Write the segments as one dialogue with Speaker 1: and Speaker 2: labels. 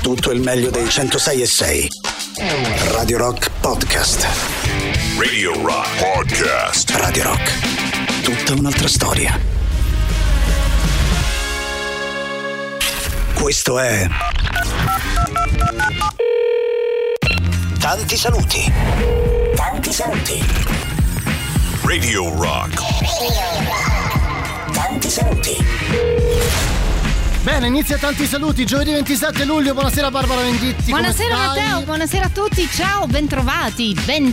Speaker 1: tutto il meglio dei 106.6. Radio Rock Podcast.
Speaker 2: Radio Rock Podcast.
Speaker 1: Radio Rock. Tutta un'altra storia. Questo è Tanti saluti. Tanti saluti.
Speaker 2: Radio Rock.
Speaker 1: Tanti saluti.
Speaker 3: Bene, inizia Tanti saluti, giovedì 27 luglio, buonasera Barbara Venditti.
Speaker 4: Buonasera Matteo, buonasera a tutti, ciao, bentrovati.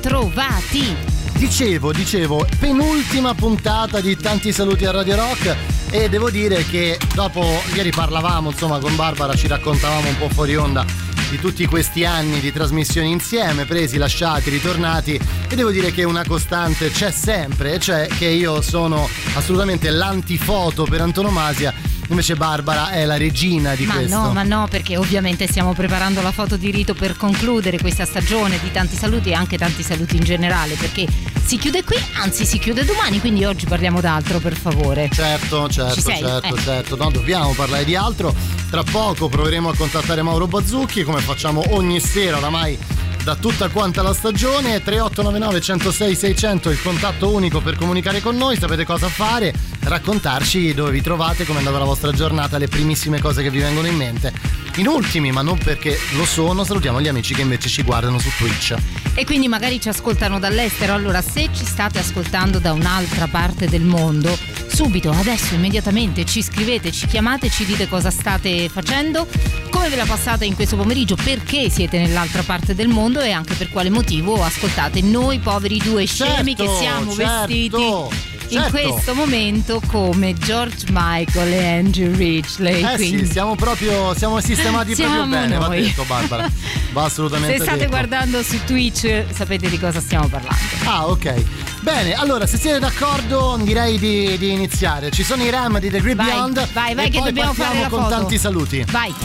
Speaker 3: Dicevo, penultima puntata di Tanti saluti a Radio Rock e devo dire che dopo, ieri parlavamo, insomma, con Barbara ci raccontavamo un po' fuori onda di tutti questi anni di trasmissioni insieme, presi, lasciati, ritornati, e devo dire che una costante c'è sempre, cioè che io sono assolutamente l'antifoto per antonomasia. Invece Barbara è la regina di questo.
Speaker 4: Ma no, perché ovviamente stiamo preparando la foto di rito per concludere questa stagione di Tanti saluti e anche Tanti saluti in generale, perché si chiude qui, anzi si chiude domani, quindi oggi parliamo d'altro, per favore.
Speaker 3: Certo, no, dobbiamo parlare di altro. Tra poco proveremo a contattare Mauro Bazzucchi, come facciamo ogni sera oramai da tutta quanta la stagione. 3899 106 600 il contatto unico per comunicare con noi, sapete cosa fare, raccontarci dove vi trovate, come è andata la vostra giornata, le primissime cose che vi vengono in mente. In ultimi, ma non perché lo sono, salutiamo gli amici che invece ci guardano su Twitch
Speaker 4: e quindi magari ci ascoltano dall'estero. Allora, se ci state ascoltando da un'altra parte del mondo, subito, adesso, immediatamente ci scrivete, ci chiamate, ci dite cosa state facendo, come ve la passate in questo pomeriggio, perché siete nell'altra parte del mondo e anche per quale motivo ascoltate noi poveri due scemi che siamo vestiti in questo momento come George Michael e Andrew Ridgeley.
Speaker 3: Sì, siamo sistemati proprio bene, va detto Barbara, va assolutamente
Speaker 4: se state
Speaker 3: detto.
Speaker 4: Guardando su Twitch sapete di cosa stiamo parlando.
Speaker 3: Ah, ok, bene, allora se siete d'accordo direi di iniziare. Ci sono i Ram di The Great Beyond.
Speaker 4: Vai
Speaker 3: e
Speaker 4: che
Speaker 3: poi
Speaker 4: dobbiamo fare la
Speaker 3: con
Speaker 4: foto.
Speaker 3: Tanti saluti.
Speaker 4: Vai.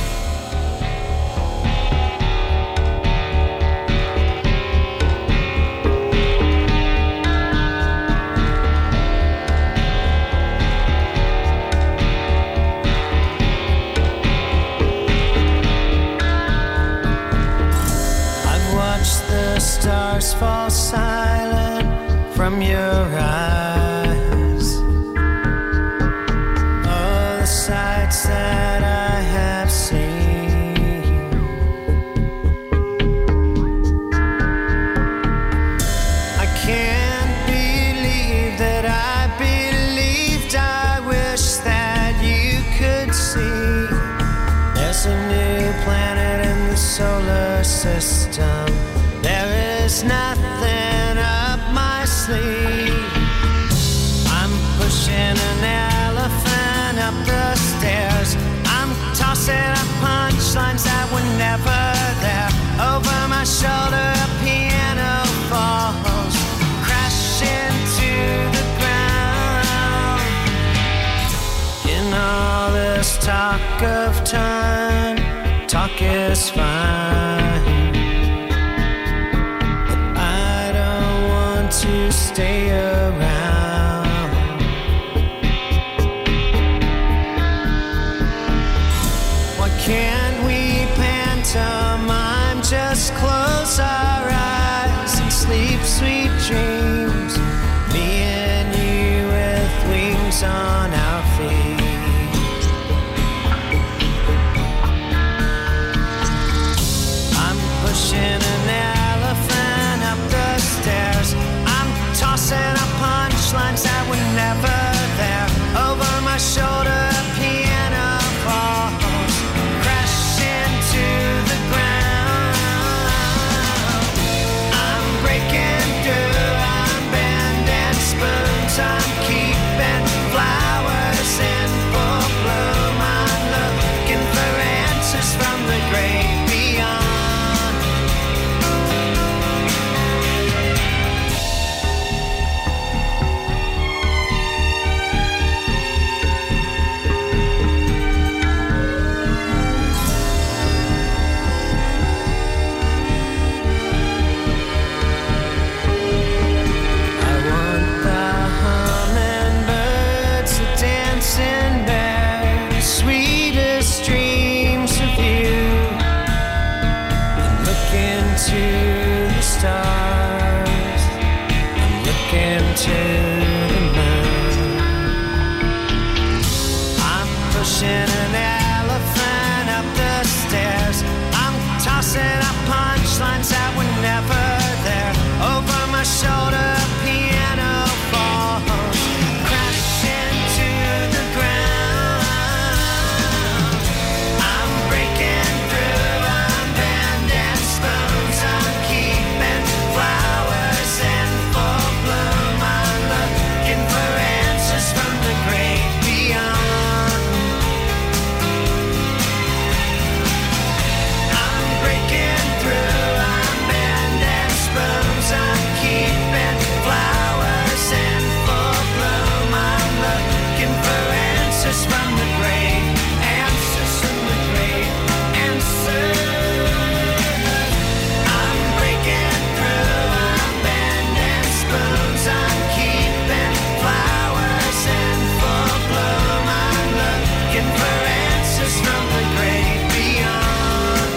Speaker 5: Stars fall silent from your eyes. All the sights that I have seen. I can't believe that I believed. I wish that you could see. There's a new planet in the solar system. There is nothing up my sleeve. I'm pushing an elephant up the stairs. I'm tossing up punchlines that were never there. Over my shoulder a piano falls, crashing to the ground. In all this talk of time, talk is fine. To stay around. Why can't we pantomime? Just close our eyes and sleep sweet dreams. Me and you with wings on our feet. I'm pushing an elephant up the stairs. Tossing up to the moon. I'm pushing an elephant up the stairs. I'm tossing up punchlines that were never there. Over my shoulder, piano falls, crashing to the ground. I'm breaking through, I'm bending spoons, I'm keeping flowers in full bloom. I'm looking for answers from the great beyond. I'm breaking through, I'm bending spoons, I'm keeping flowers in full bloom. I'm looking for answers from the great, answers from the great, answers. I'm breaking through, I'm bending spoons, I'm keeping flowers in full bloom. I'm looking for answers from the great beyond.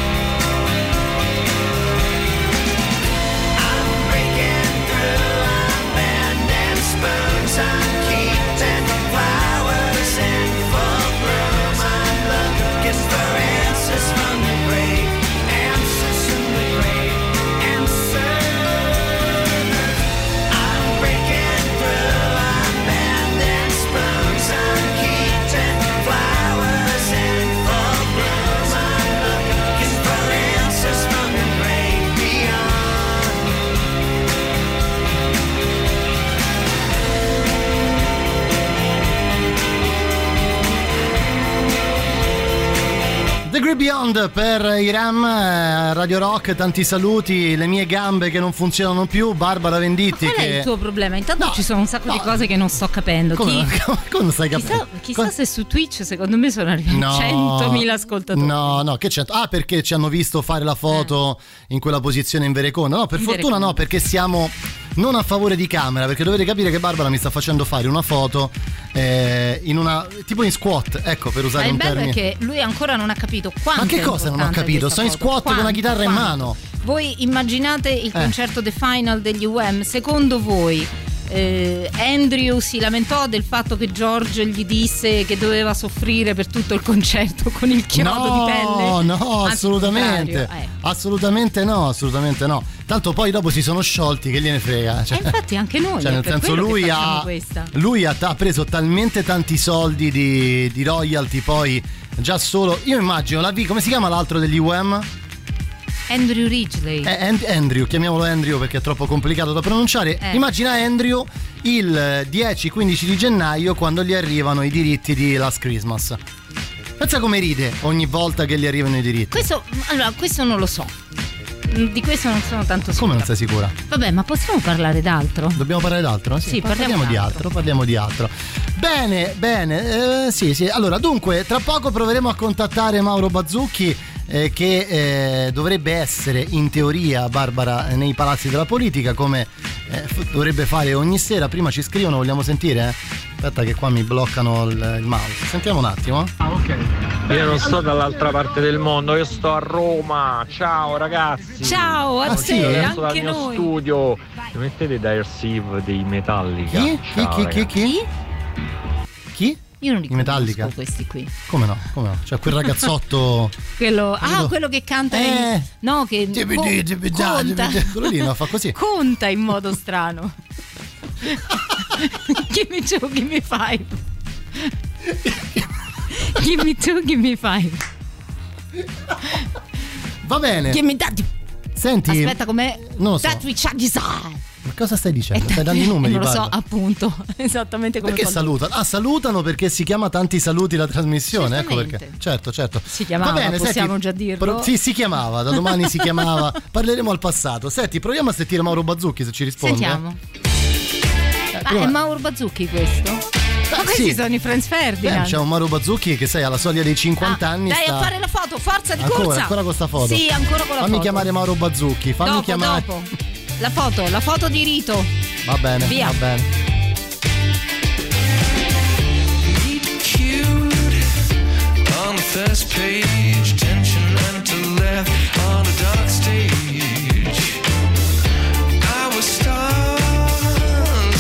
Speaker 5: I'm breaking through, I'm bending spoons, I'm keeping flowers in full bloom. I'm looking for answers from the great, answers from the great, answers. I'm breaking through, I'm bending spoons, I'm keeping flowers in full bloom. I'm looking for answers from the great beyond.
Speaker 3: The Great Beyond per Iram, Radio Rock, tanti saluti, le mie gambe che non funzionano più, Barbara Venditti.
Speaker 4: Ma qual è
Speaker 3: che...
Speaker 4: il tuo problema? Intanto
Speaker 3: No,
Speaker 4: ci sono un sacco di
Speaker 3: no.
Speaker 4: cose che non sto capendo.
Speaker 3: Come non stai capendo?
Speaker 4: Chissà se su Twitch secondo me sono arrivati 100.000 ascoltatori.
Speaker 3: No, che c'è? Ah, perché ci hanno visto fare la foto in quella posizione in vereconda? No, per
Speaker 4: In
Speaker 3: fortuna
Speaker 4: vereconda.
Speaker 3: no, perché siamo non a favore di camera, perché dovete capire che Barbara mi sta facendo fare una foto in una tipo in squat, ecco, per
Speaker 4: Ma
Speaker 3: usare
Speaker 4: il
Speaker 3: un
Speaker 4: bello
Speaker 3: termine.
Speaker 4: è che lui ancora non ha capito quanto.
Speaker 3: Ma che
Speaker 4: è
Speaker 3: cosa non ho
Speaker 4: importante
Speaker 3: capito?
Speaker 4: questa
Speaker 3: Sto in
Speaker 4: foto.
Speaker 3: squat con una chitarra in
Speaker 4: Quanto?
Speaker 3: mano.
Speaker 4: Voi immaginate il concerto The Final degli UM, secondo voi Andrew si lamentò del fatto che George gli disse che doveva soffrire per tutto il concerto con il chiodo di pelle?
Speaker 3: No,
Speaker 4: Anzi,
Speaker 3: assolutamente.
Speaker 4: il contrario,
Speaker 3: Assolutamente no. Tanto poi dopo si sono sciolti, che gliene frega.
Speaker 4: E infatti anche noi,
Speaker 3: Cioè,
Speaker 4: è
Speaker 3: nel
Speaker 4: per
Speaker 3: senso,
Speaker 4: quello che
Speaker 3: lui
Speaker 4: facciamo
Speaker 3: ha
Speaker 4: questa.
Speaker 3: preso talmente tanti soldi di royalty, poi già solo. Io immagino come si chiama l'altro degli UM?
Speaker 4: Andrew Ridgeley.
Speaker 3: Andrew, chiamiamolo Andrew perché è troppo complicato da pronunciare. Immagina Andrew il 10-15 di gennaio quando gli arrivano i diritti di Last Christmas. Pensa come ride ogni volta che gli arrivano i diritti.
Speaker 4: Questo non lo so. Di questo non sono tanto sicura.
Speaker 3: Come non sei sicura?
Speaker 4: Vabbè, ma possiamo parlare d'altro?
Speaker 3: Dobbiamo parlare d'altro?
Speaker 4: Sì, parliamo
Speaker 3: di altro. Bene, sì. Allora, dunque, tra poco proveremo a contattare Mauro Bazzucchi, che dovrebbe essere in teoria, Barbara, nei palazzi della politica, come dovrebbe fare ogni sera. Prima ci scrivono, vogliamo sentire? Aspetta che qua mi bloccano il mouse. Sentiamo un attimo.
Speaker 6: Ok. Io non sto dall'altra parte del mondo, io sto a Roma. Ciao ragazzi.
Speaker 4: Ciao a
Speaker 3: sì,
Speaker 4: te,
Speaker 6: Adesso dal
Speaker 4: anche
Speaker 6: mio
Speaker 4: noi.
Speaker 6: studio. Mi mettete Dire Sieve dei Metallica? Ciao,
Speaker 3: Chi?
Speaker 4: Io non li
Speaker 3: I Metallica?
Speaker 4: conosco questi qui.
Speaker 3: Come no? Cioè quel ragazzotto
Speaker 4: Quello che canta no, che conta.
Speaker 3: quello lì no, fa così.
Speaker 4: Conta in modo strano. Give me 2, give me 5. Give me 2, give me 5.
Speaker 3: Va bene.
Speaker 4: Give me that.
Speaker 3: Senti,
Speaker 4: Aspetta, com'è?
Speaker 3: non lo so.
Speaker 4: That which I desire.
Speaker 3: Ma cosa stai dicendo? Stai dando i numeri?
Speaker 4: Non lo so,
Speaker 3: Barbara?
Speaker 4: appunto. Esattamente come
Speaker 3: Perché
Speaker 4: quando-
Speaker 3: salutano? Salutano perché si chiama Tanti Saluti la trasmissione. Ecco perché.
Speaker 4: Certamente.
Speaker 3: Certo.
Speaker 4: Si chiamava,
Speaker 3: Va bene,
Speaker 4: possiamo
Speaker 3: senti,
Speaker 4: già dirlo?
Speaker 3: Sì, si chiamava, da domani si chiamava. Parleremo al passato. Senti, proviamo a sentire Mauro Bazzucchi se ci risponde.
Speaker 4: Sentiamo.
Speaker 3: prima-
Speaker 4: È Mauro Bazzucchi questo? Ma questi
Speaker 3: sì.
Speaker 4: sono i Franz Ferdinand.
Speaker 3: C'è un Mauro Bazzucchi che sei alla soglia dei 50 anni.
Speaker 4: Dai
Speaker 3: sta...
Speaker 4: a fare la foto, forza di
Speaker 3: ancora,
Speaker 4: corsa.
Speaker 3: ancora con sta foto.
Speaker 4: Sì, ancora con la
Speaker 3: Fammi
Speaker 4: foto.
Speaker 3: chiamare Mauro Bazzucchi.
Speaker 4: Dopo. La foto di Rito.
Speaker 3: Va bene,
Speaker 4: Via.
Speaker 3: va bene.
Speaker 7: On the first page, tension and to left on a dark stage. I was starlit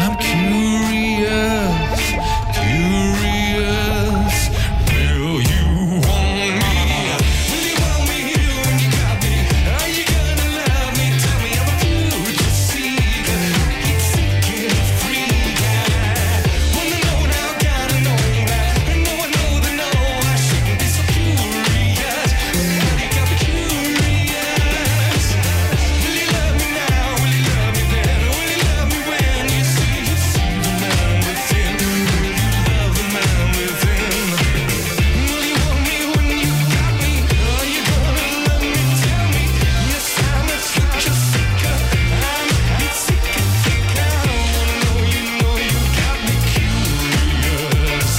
Speaker 7: I'm curious, curious. Will you want me? Will you want me when you got me? Are you gonna love me? Tell me I'm a future seeker. Keep seeking free. Wanna know now, gotta know that. And no one know the know. I shouldn't be so curious. You got me curious. Will you love me now? Will you love me then? Will you love me when you see the man within? Will you love the man within? Will you want me when you got me? Are you gonna love me? Tell me. Yes, I'm a future seeker. I'm a seeker. I wanna know you got me curious.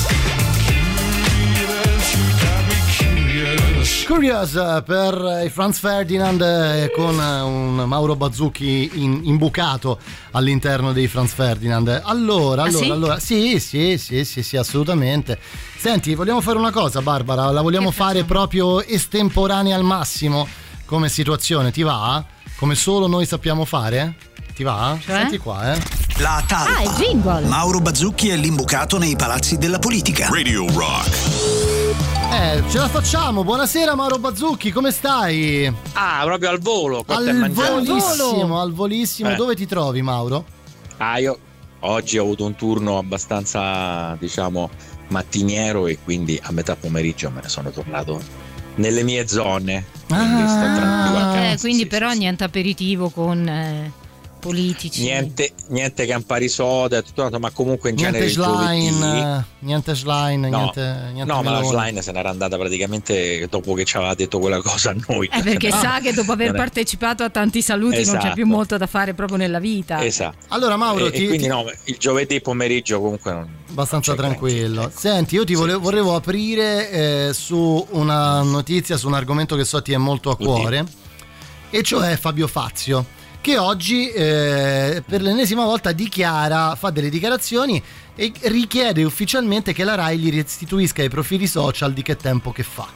Speaker 7: Curious, you got me curious.
Speaker 3: Curious per i Franz Ferdinand, con un Mauro Bazzucchi imbucato all'interno dei Franz Ferdinand. Allora,
Speaker 4: sì?
Speaker 3: sì, assolutamente. Senti, vogliamo fare una cosa, Barbara? La vogliamo fare proprio estemporanea al massimo come situazione? Ti va? Come solo noi sappiamo fare? Ti va?
Speaker 4: Cioè?
Speaker 3: Senti qua,
Speaker 1: La talpa.
Speaker 4: il jingle.
Speaker 1: Mauro Bazzucchi è l'imbucato nei palazzi della politica.
Speaker 2: Radio Rock.
Speaker 3: Ce la facciamo. Buonasera Mauro Bazzucchi, come stai?
Speaker 6: Ah, proprio al volo.
Speaker 3: Al volissimo.
Speaker 6: Eh.
Speaker 3: Dove ti trovi, Mauro?
Speaker 6: Io oggi ho avuto un turno abbastanza, diciamo, mattiniero e quindi a metà pomeriggio me ne sono tornato nelle mie zone. Quindi sto tranquillo.
Speaker 4: Quindi
Speaker 6: Sì,
Speaker 4: però
Speaker 6: sì, sì.
Speaker 4: niente aperitivo con politici.
Speaker 6: Niente Campari Soda, tutto quanto, ma comunque in genere
Speaker 3: Niente
Speaker 6: il giovedì.
Speaker 3: Schlein, niente
Speaker 6: No, ma la
Speaker 3: melone.
Speaker 6: Schlein se n'era andata praticamente dopo che ci aveva detto quella cosa a noi.
Speaker 4: Perché
Speaker 6: No,
Speaker 4: sa che dopo aver
Speaker 6: non è-
Speaker 4: partecipato a tanti saluti non c'è
Speaker 6: Esatto.
Speaker 4: più molto da fare proprio nella vita.
Speaker 6: Esatto.
Speaker 3: Allora Mauro,
Speaker 6: E quindi no, il giovedì pomeriggio comunque non
Speaker 3: abbastanza
Speaker 6: non c'è
Speaker 3: tranquillo.
Speaker 6: granché, ecco.
Speaker 3: Senti, io ti
Speaker 6: Sì,
Speaker 3: volevo aprire su una notizia, su un argomento che so ti è molto a cuore, e cioè Fabio Fazio, che oggi per l'ennesima volta fa delle dichiarazioni e richiede ufficialmente che la Rai gli restituisca i profili social di Che tempo che fa.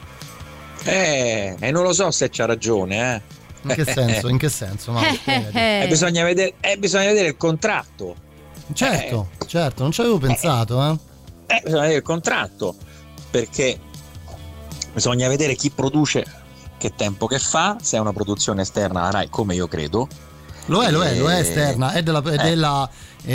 Speaker 6: E non lo so se c'ha ragione,
Speaker 3: In che senso, Mauro? Spiegati.
Speaker 6: bisogna vedere il contratto.
Speaker 3: Certo, non ci avevo pensato,
Speaker 6: Bisogna vedere il contratto, perché bisogna vedere chi produce Che tempo che fa, se è una produzione esterna alla Rai, come io credo.
Speaker 3: Lo è esterna, è della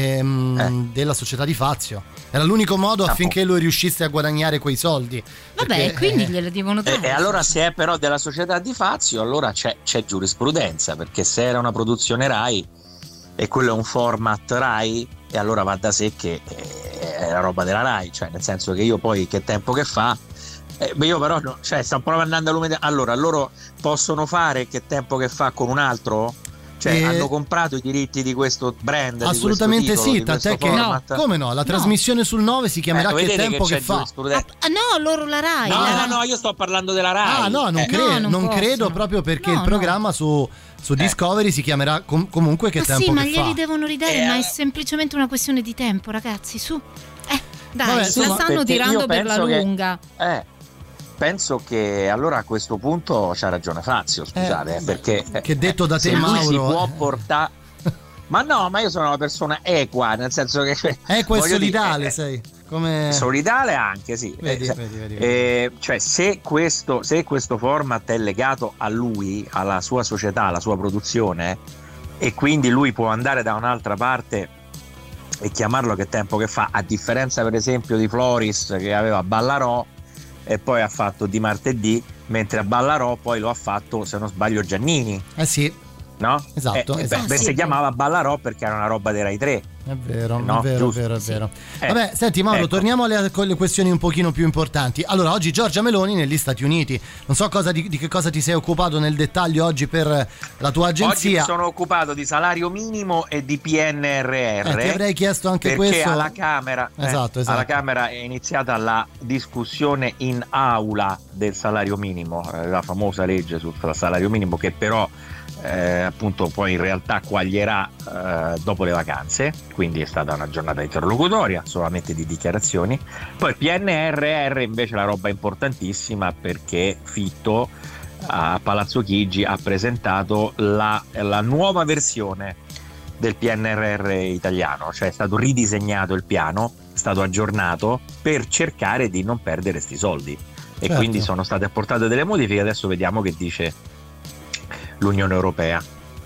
Speaker 3: società di Fazio. Era l'unico modo affinché lui riuscisse a guadagnare quei soldi.
Speaker 4: Vabbè, quindi gliele devono dare.
Speaker 6: E allora, se è però della società di Fazio, allora c'è giurisprudenza, perché se era una produzione Rai e quello è un format Rai, e allora va da sé che è la roba della Rai, cioè nel senso che io poi Che tempo che fa, io però sto proprio andando a lume. Allora loro possono fare Che tempo che fa con un altro? Cioè hanno comprato i diritti di questo brand?
Speaker 3: Assolutamente
Speaker 6: di questo titolo,
Speaker 3: sì,
Speaker 6: di
Speaker 3: tant'è
Speaker 6: questo
Speaker 3: che
Speaker 6: format?
Speaker 3: come no, la trasmissione sul 9 si chiamerà Che
Speaker 6: vedete
Speaker 3: tempo che
Speaker 6: c'è
Speaker 3: fa.
Speaker 6: giurisprudenza.
Speaker 4: No, loro la Rai.
Speaker 6: No, io sto parlando della Rai.
Speaker 3: Non credo proprio perché il programma su Discovery si chiamerà comunque Che tempo
Speaker 4: ma
Speaker 3: che fa.
Speaker 4: glieli devono ridare, ma è semplicemente una questione di tempo, ragazzi, su. Dai,
Speaker 3: Vabbè,
Speaker 4: la
Speaker 3: insomma,
Speaker 4: stanno
Speaker 6: perché
Speaker 4: tirando
Speaker 6: io
Speaker 4: per la
Speaker 6: penso che-
Speaker 4: lunga.
Speaker 6: Penso che allora a questo punto c'ha ragione Fazio, scusate, perché
Speaker 3: che detto da te,
Speaker 6: se lui
Speaker 3: Mauro,
Speaker 6: si può portare. Ma no, ma io sono una persona equa, nel senso che
Speaker 3: equa e
Speaker 6: voglio
Speaker 3: solidale,
Speaker 6: dire,
Speaker 3: sei come
Speaker 6: solidale anche, sì.
Speaker 3: Vedi.
Speaker 6: Cioè, se questo format è legato a lui, alla sua società, alla sua produzione, e quindi lui può andare da un'altra parte e chiamarlo Che tempo che fa, a differenza per esempio di Floris, che aveva Ballarò e poi ha fatto Di martedì, mentre a Ballarò poi lo ha fatto, se non sbaglio, Giannini.
Speaker 3: Sì,
Speaker 6: No?
Speaker 3: esatto.
Speaker 6: Si chiamava Ballarò perché era una roba dei Rai 3.
Speaker 3: È vero,
Speaker 6: No,
Speaker 3: è vero,
Speaker 6: giusto.
Speaker 3: è vero. Vabbè, senti Mauro,
Speaker 6: Ecco.
Speaker 3: torniamo alle questioni un pochino più importanti. Allora, oggi Giorgia Meloni negli Stati Uniti. Non so di che cosa ti sei occupato nel dettaglio oggi per la tua agenzia.
Speaker 6: Oggi mi sono occupato di salario minimo e di PNRR.
Speaker 3: Ti avrei chiesto anche
Speaker 6: perché
Speaker 3: questo.
Speaker 6: alla Camera,
Speaker 3: Esatto.
Speaker 6: alla Camera è iniziata la discussione in aula del salario minimo, la famosa legge sul salario minimo, che però appunto poi in realtà quaglierà dopo le vacanze, quindi è stata una giornata interlocutoria solamente di dichiarazioni. Poi PNRR invece la roba importantissima, perché Fitto a Palazzo Chigi ha presentato la nuova versione del PNRR italiano, cioè è stato ridisegnato il piano, è stato aggiornato per cercare di non perdere sti soldi, e
Speaker 3: Certo.
Speaker 6: quindi sono state apportate delle modifiche. Adesso vediamo che dice l'Unione Europea.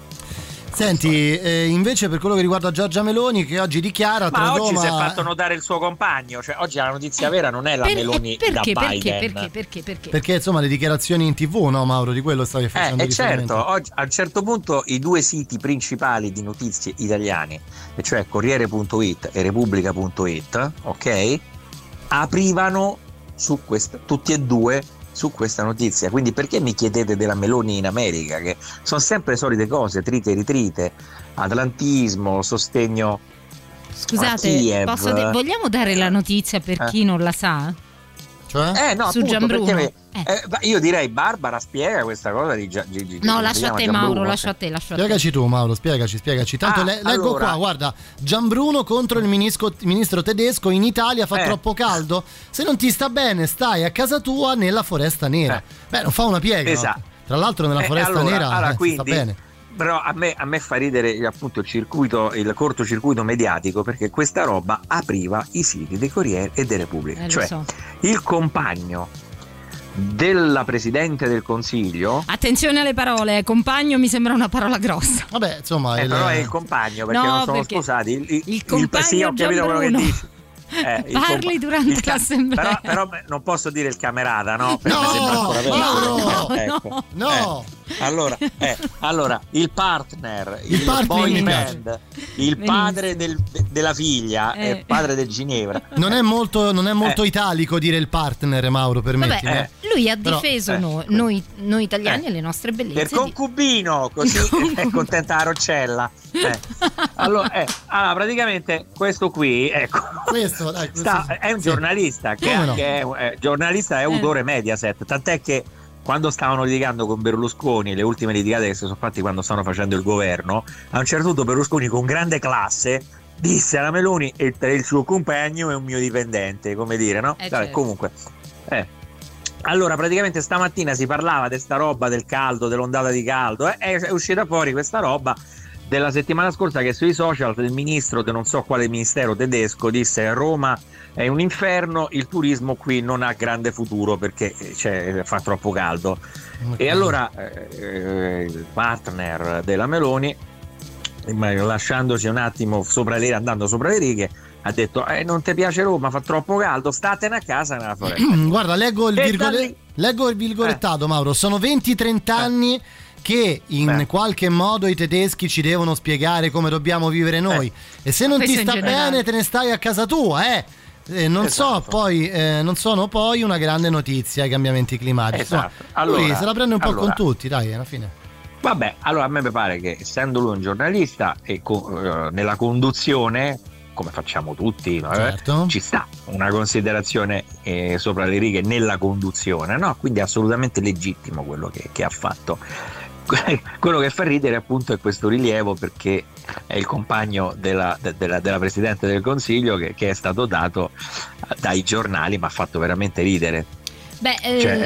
Speaker 3: Senti, invece per quello che riguarda Giorgia Meloni, che oggi dichiara tra
Speaker 6: Ma oggi
Speaker 3: Roma...
Speaker 6: si è fatto notare il suo compagno, cioè oggi la notizia vera non è la Meloni da Biden.
Speaker 4: Perché?
Speaker 3: Perché insomma le dichiarazioni in TV, no Mauro, di quello stavi facendo riferimento.
Speaker 6: Certo, oggi, a un certo punto i due siti principali di notizie italiani, e cioè Corriere.it e Repubblica.it, ok, aprivano su questa, tutti e due su questa notizia. Quindi perché mi chiedete della Meloni in America, che sono sempre solite cose, trite e ritrite, atlantismo, sostegno a
Speaker 4: Scusate,
Speaker 6: Kiev.
Speaker 4: vogliamo dare la notizia per chi non la sa?
Speaker 3: Cioè?
Speaker 6: No,
Speaker 4: Su
Speaker 6: appunto,
Speaker 4: Gianbruno.
Speaker 6: perché io direi Barbara spiega questa cosa di
Speaker 4: No,
Speaker 6: come
Speaker 4: lascia
Speaker 6: si
Speaker 4: a
Speaker 6: chiama,
Speaker 4: te
Speaker 6: Gianbruno?
Speaker 4: Mauro, lascia a te.
Speaker 3: Spiegaci tu Mauro, spiegaci. Tanto leggo
Speaker 6: allora.
Speaker 3: qua, guarda, Gianbruno contro il ministro tedesco, in Italia fa troppo caldo, se non ti sta bene stai a casa tua nella foresta nera. Beh, non fa una piega.
Speaker 6: Esatto.
Speaker 3: No? Tra l'altro nella foresta
Speaker 6: allora
Speaker 3: nera
Speaker 6: quindi,
Speaker 3: sta bene.
Speaker 6: Però a me fa ridere appunto il cortocircuito mediatico, perché questa roba apriva i siti dei Corriere e della Repubblica,
Speaker 4: Lo
Speaker 6: cioè
Speaker 4: so.
Speaker 6: il compagno della Presidente del Consiglio.
Speaker 4: Attenzione alle parole, compagno mi sembra una parola grossa.
Speaker 3: Vabbè, insomma,
Speaker 6: Però è il compagno, perché
Speaker 4: No,
Speaker 6: non sono
Speaker 4: perché
Speaker 6: sposati.
Speaker 4: il compagno
Speaker 6: sì, ho capito quello che
Speaker 4: Gianbruno.
Speaker 6: dici.
Speaker 4: Parli durante l'assemblea.
Speaker 6: Però non posso dire il camerata, no? Perché
Speaker 3: No,
Speaker 6: sembra ancora peggio.
Speaker 3: Mauro!
Speaker 6: Ecco.
Speaker 3: No!
Speaker 6: Allora, il partner,
Speaker 3: Il partner
Speaker 6: boy
Speaker 3: mi
Speaker 6: band, il padre della figlia, il padre del Ginevra.
Speaker 3: Non è molto italico dire il partner, Mauro, permettimi.
Speaker 4: Vabbè, lui ha
Speaker 3: Però-
Speaker 4: difeso noi italiani e le nostre
Speaker 6: Per
Speaker 4: bellezze.
Speaker 6: concubino, così è contenta la Roccella. Allora, praticamente questo qui, ecco,
Speaker 3: Questo, dai, questo
Speaker 6: è un
Speaker 3: sì.
Speaker 6: giornalista che
Speaker 3: Come no?
Speaker 6: anche è giornalista e autore Mediaset, tant'è che quando stavano litigando con Berlusconi, le ultime litigate che si sono fatti quando stavano facendo il governo, a un certo punto Berlusconi con grande classe disse alla Meloni: il suo compagno è un mio dipendente, come dire, no? Vabbè,
Speaker 4: certo.
Speaker 6: comunque allora praticamente stamattina si parlava di sta roba del caldo, dell'ondata di caldo, è uscita fuori questa roba della settimana scorsa che sui social del ministro, non so quale ministero tedesco, disse: Roma è un inferno, il turismo qui non ha grande futuro perché fa troppo caldo. E allora il partner della Meloni, lasciandosi un attimo andando sopra le righe, ha detto: non ti piace Roma, fa troppo caldo, statene a casa nella foresta.
Speaker 3: Guarda, leggo il
Speaker 6: E
Speaker 3: virgolettato, Mauro. Sono 20-30 anni che in qualche modo i tedeschi ci devono spiegare come dobbiamo vivere noi, e se non
Speaker 4: Questo
Speaker 3: ti
Speaker 4: in
Speaker 3: sta
Speaker 4: generale.
Speaker 3: bene te ne stai a casa tua, non
Speaker 6: Esatto.
Speaker 3: non sono poi una grande notizia i cambiamenti climatici.
Speaker 6: Esatto.
Speaker 3: Insomma, lui
Speaker 6: Allora-
Speaker 3: se la prende un po'
Speaker 6: allora-
Speaker 3: con tutti, dai, alla fine.
Speaker 6: Vabbè, allora a me pare che, essendo lui un giornalista e nella conduzione, come facciamo tutti,
Speaker 3: Certo.
Speaker 6: ci sta una considerazione sopra le righe nella conduzione, no? Quindi è assolutamente legittimo quello che ha fatto. Quello che fa ridere appunto è questo rilievo, perché è il compagno della Presidente del Consiglio che è stato dato dai giornali, ma ha fatto veramente ridere.
Speaker 4: Beh,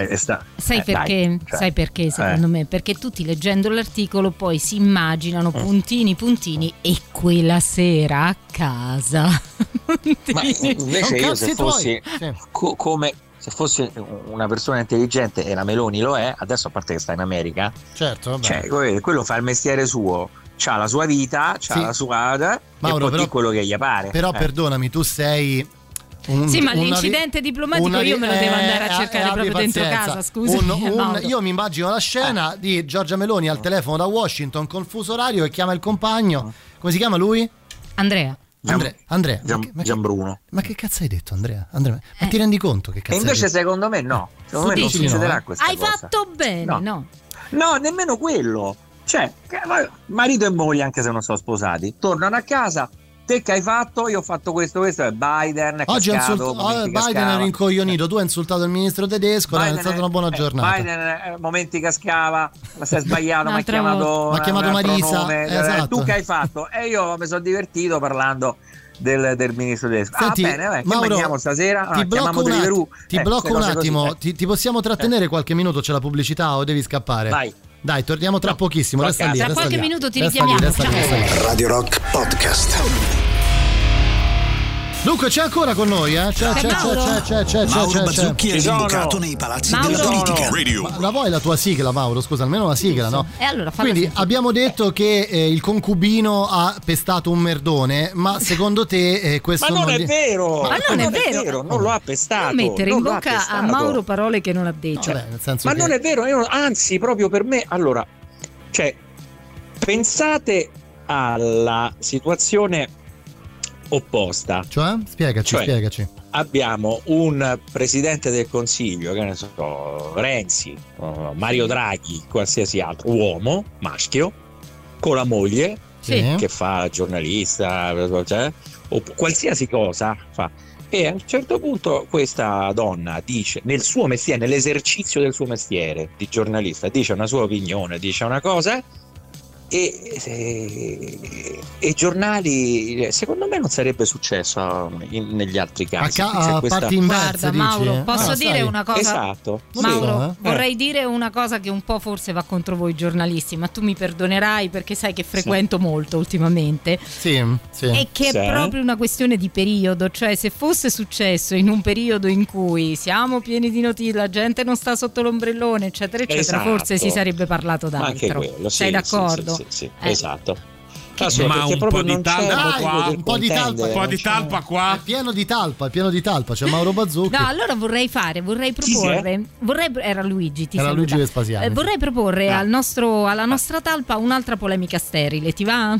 Speaker 4: sai perché? Sai perché secondo me? Perché tutti leggendo l'articolo poi si immaginano puntini e quella sera a casa.
Speaker 6: Ma invece io se fossi
Speaker 3: Sì.
Speaker 6: come se fossi una persona intelligente, e la Meloni lo è, adesso a parte che sta in America,
Speaker 3: Certo, vabbè.
Speaker 6: quello fa il mestiere suo, c'ha la sua vita, c'ha
Speaker 3: Sì.
Speaker 6: la sua
Speaker 3: Mauro,
Speaker 6: e può
Speaker 3: però-
Speaker 6: dire quello che gli pare.
Speaker 3: Però perdonami, tu sei
Speaker 4: Sì, ma l'incidente diplomatico io me lo devo andare a cercare proprio dentro casa, scusa.
Speaker 3: Io mi immagino la scena di Giorgia Meloni al telefono da Washington col fuso orario e chiama il compagno. Come si chiama lui?
Speaker 4: Andrea.
Speaker 3: Andrea.
Speaker 6: Gianbruno.
Speaker 3: Ma che cazzo hai detto, Andrea? Ma ti rendi conto che
Speaker 6: E
Speaker 3: cazzo hai
Speaker 6: invece
Speaker 3: detto?
Speaker 6: secondo me no, secondo me non
Speaker 3: dici no,
Speaker 6: succederà questa
Speaker 4: Hai
Speaker 6: cosa.
Speaker 4: fatto bene, no?
Speaker 6: No, nemmeno quello. Cioè, marito e moglie, anche se non sono sposati, tornano a casa. Te che hai fatto? Io ho fatto questo, e Biden è
Speaker 3: Oggi
Speaker 6: cascato, momenti
Speaker 3: Biden
Speaker 6: cascava.
Speaker 3: è rincoglionito, tu hai insultato il ministro tedesco, dai, è stata una buona giornata.
Speaker 6: Biden momenti cascava, ma si è sbagliato, mi ha
Speaker 4: Un'altra
Speaker 6: chiamato,
Speaker 3: Mi ha chiamato
Speaker 6: un
Speaker 3: Marisa,
Speaker 6: pronome,
Speaker 3: esatto.
Speaker 6: tu che hai fatto? E io mi sono divertito parlando del ministro tedesco.
Speaker 3: Senti,
Speaker 6: Bene, che
Speaker 3: Mauro,
Speaker 6: mangiamo stasera?
Speaker 3: ti blocco un
Speaker 6: Deliveroo.
Speaker 3: ti blocco
Speaker 6: queste
Speaker 3: un
Speaker 6: cose così,
Speaker 3: attimo, ti possiamo trattenere qualche minuto, c'è la pubblicità o devi scappare?
Speaker 6: Vai.
Speaker 3: Dai, torniamo tra pochissimo.
Speaker 6: Va a
Speaker 3: Resta lì,
Speaker 6: casa.
Speaker 4: Tra
Speaker 3: resta
Speaker 4: qualche
Speaker 3: lì.
Speaker 4: minuto ti
Speaker 3: Resta lì,
Speaker 4: richiamiamo.
Speaker 3: resta lì,
Speaker 4: Ciao.
Speaker 3: resta lì.
Speaker 1: Radio Rock Podcast.
Speaker 3: Dunque c'è ancora con noi, eh? C'è.
Speaker 1: Mauro Bazzucchi è
Speaker 6: Ci sono.
Speaker 1: invocato nei palazzi
Speaker 4: Mauro.
Speaker 1: della politica.
Speaker 2: Radio
Speaker 3: Ma la vuoi la tua sigla, Mauro? Scusa, almeno una sigla, no?
Speaker 4: E allora falla
Speaker 3: Quindi
Speaker 4: sentire.
Speaker 3: abbiamo detto che il concubino ha pestato un merdone, ma secondo te questo
Speaker 6: Ma non è
Speaker 3: gli-
Speaker 6: vero!
Speaker 4: Ma non è vero.
Speaker 6: Non lo ha pestato.
Speaker 4: Non mettere in
Speaker 6: non lo ha
Speaker 4: bocca a
Speaker 6: pestato.
Speaker 4: Mauro parole che non ha detto.
Speaker 3: Vabbè, nel senso
Speaker 6: Ma
Speaker 3: che...
Speaker 6: non è vero, anzi, proprio per me. Allora, cioè, pensate alla situazione opposta.
Speaker 3: Cioè?
Speaker 6: Cioè,
Speaker 3: Spiegaci.
Speaker 6: Abbiamo un presidente del Consiglio, che ne so, Renzi, Mario Draghi, qualsiasi altro uomo, maschio, con la moglie
Speaker 4: Sì.
Speaker 6: che fa giornalista, cioè, o qualsiasi cosa fa. E a un certo punto questa donna dice, nel suo mestiere, nell'esercizio del suo mestiere di giornalista, dice una sua opinione, dice una cosa e i giornali, secondo me non sarebbe successo negli altri casi.
Speaker 3: A parti inverse,
Speaker 4: Guarda
Speaker 3: dici?
Speaker 4: Mauro, posso
Speaker 3: Ah,
Speaker 4: dire
Speaker 3: sai.
Speaker 4: una cosa?
Speaker 6: Esatto.
Speaker 4: Mauro,
Speaker 3: Sì,
Speaker 4: vorrei dire una cosa che un po' forse va contro voi giornalisti, ma tu mi perdonerai perché sai che frequento molto ultimamente.
Speaker 3: Sì.
Speaker 4: E che
Speaker 6: Sì.
Speaker 4: è proprio una questione di periodo, cioè se fosse successo in un periodo in cui siamo pieni di notizie, la gente non sta sotto l'ombrellone, eccetera, eccetera,
Speaker 6: Esatto.
Speaker 4: forse si sarebbe parlato
Speaker 6: Ma anche
Speaker 4: d'altro.
Speaker 6: quello, sì,
Speaker 4: Sei d'accordo?
Speaker 6: Sì,
Speaker 4: Eh.
Speaker 6: esatto.
Speaker 8: Ma
Speaker 6: Perché
Speaker 8: un
Speaker 6: proprio
Speaker 8: po' di
Speaker 6: non c'è
Speaker 8: talpa
Speaker 6: motivo
Speaker 8: qua,
Speaker 6: per
Speaker 3: un po' di talpa,
Speaker 6: contendere,
Speaker 8: Un po' di
Speaker 6: non c'è-
Speaker 8: talpa
Speaker 3: È
Speaker 8: qua.
Speaker 3: pieno di talpa, c'è Mauro Bazzucchi.
Speaker 4: No, allora vorrei proporre, era Luigi, ti
Speaker 3: Era
Speaker 4: saluta.
Speaker 3: Luigi Vespasiani, sì.
Speaker 4: Vorrei proporre alla nostra talpa un'altra polemica sterile, ti va?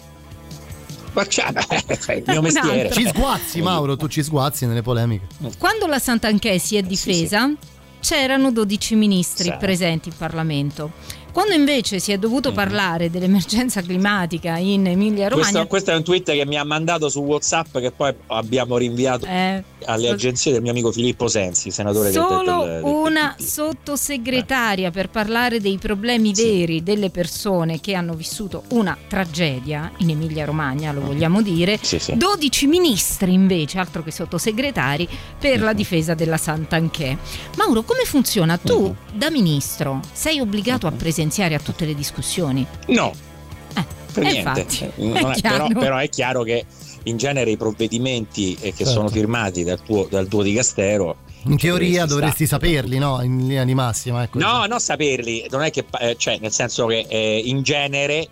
Speaker 6: Ma c'è, è il mio mestiere.
Speaker 3: Ci sguazzi, Mauro, tu ci sguazzi nelle polemiche.
Speaker 4: Quando la Santanchè si è difesa, c'erano 12 ministri
Speaker 6: Sì.
Speaker 4: presenti in Parlamento. Quando invece si è dovuto parlare dell'emergenza climatica in Emilia-Romagna,
Speaker 6: Questo è un tweet che mi ha mandato su WhatsApp, che poi abbiamo rinviato alle agenzie del mio amico Filippo Sensi, senatore
Speaker 4: solo
Speaker 6: del
Speaker 4: una
Speaker 6: PDP.
Speaker 4: sottosegretaria per parlare dei problemi veri delle persone che hanno vissuto una tragedia in Emilia-Romagna, lo vogliamo dire.
Speaker 6: Sì, sì.
Speaker 4: 12 ministri invece, altro che sottosegretari, per la difesa della Santanchè. Mauro, come funziona? Tu da ministro sei obbligato a presenziare a tutte le discussioni?
Speaker 6: No, per niente.
Speaker 4: infatti,
Speaker 6: Non
Speaker 4: è chiaro.
Speaker 6: però è chiaro che in genere i provvedimenti che
Speaker 3: Certo.
Speaker 6: sono firmati dal tuo dicastero,
Speaker 3: In teoria dovresti
Speaker 6: stare.
Speaker 3: saperli, no? In linea di massima, ecco.
Speaker 6: No, non saperli, non è che cioè, nel senso che in genere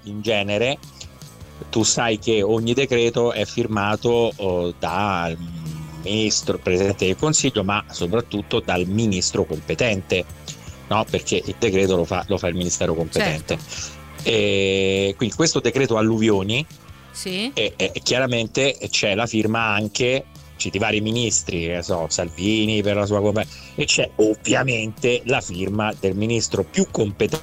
Speaker 6: tu sai che ogni decreto è firmato dal ministro, presidente del Consiglio, ma soprattutto dal ministro competente, no? Perché il decreto lo fa il ministero competente. E quindi questo decreto alluvioni,
Speaker 4: Sì.
Speaker 6: chiaramente c'è la firma anche di vari ministri, che ne so, Salvini per la sua competenza, e c'è ovviamente la firma del ministro più competente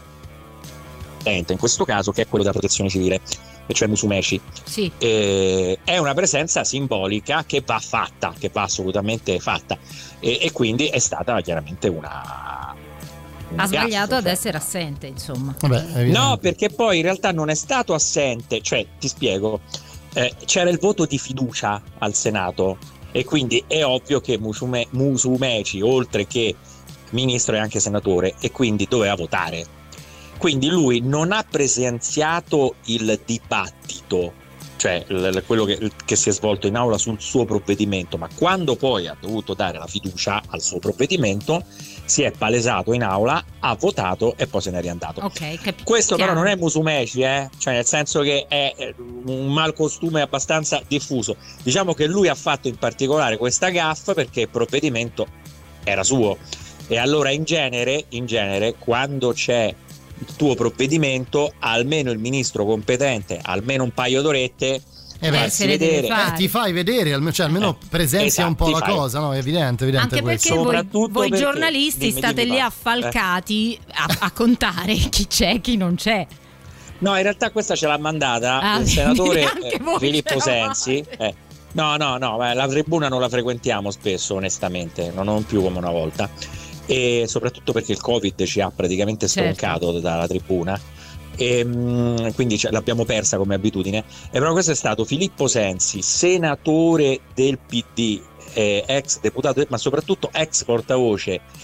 Speaker 6: in questo caso, che è quello della protezione civile, e cioè Musumeci.
Speaker 4: Sì.
Speaker 6: È una presenza simbolica che va fatta, che va assolutamente fatta, e quindi è stata chiaramente una
Speaker 4: Ha sbagliato ad
Speaker 6: cioè.
Speaker 4: essere assente, insomma.
Speaker 3: Vabbè, evidente.
Speaker 6: No, perché poi in realtà non è stato assente, cioè ti spiego, c'era il voto di fiducia al Senato e quindi è ovvio che Musumeci, oltre che ministro, è anche senatore e quindi doveva votare. Quindi lui non ha presenziato il dibattito, cioè quello che si è svolto in aula sul suo provvedimento, ma quando poi ha dovuto dare la fiducia al suo provvedimento si è palesato in aula, ha votato e poi se n'è riandato.
Speaker 4: Ok,
Speaker 6: Questo
Speaker 4: chiaro.
Speaker 6: però non è Musumeci, cioè nel senso che è un malcostume abbastanza diffuso. Diciamo che lui ha fatto in particolare questa gaffa perché il provvedimento era suo e allora in genere quando c'è il tuo provvedimento, almeno il ministro competente, almeno un paio d'orette
Speaker 4: se le deve fare.
Speaker 3: Ti fai vedere, cioè almeno presenzia
Speaker 6: esatto,
Speaker 3: un po'
Speaker 6: ti
Speaker 3: la
Speaker 6: fai.
Speaker 3: cosa, no? È evidente
Speaker 4: Anche
Speaker 3: questo.
Speaker 4: perché
Speaker 6: Soprattutto
Speaker 4: voi
Speaker 6: perché-
Speaker 4: giornalisti
Speaker 6: dimmi,
Speaker 4: state lì
Speaker 6: vai.
Speaker 4: affalcati a contare chi c'è e chi non c'è.
Speaker 6: No, in realtà questa ce l'ha mandata
Speaker 4: Ah,
Speaker 6: il senatore
Speaker 4: neanche voi
Speaker 6: Filippo
Speaker 4: ce l'avate.
Speaker 6: Sensi. No, la tribuna non la frequentiamo spesso, onestamente, non più come una volta. E soprattutto perché il Covid ci ha praticamente
Speaker 4: Certo.
Speaker 6: stroncato dalla tribuna. E quindi l'abbiamo persa come abitudine. E però questo è stato Filippo Sensi, senatore del PD, ex deputato, ma soprattutto ex portavoce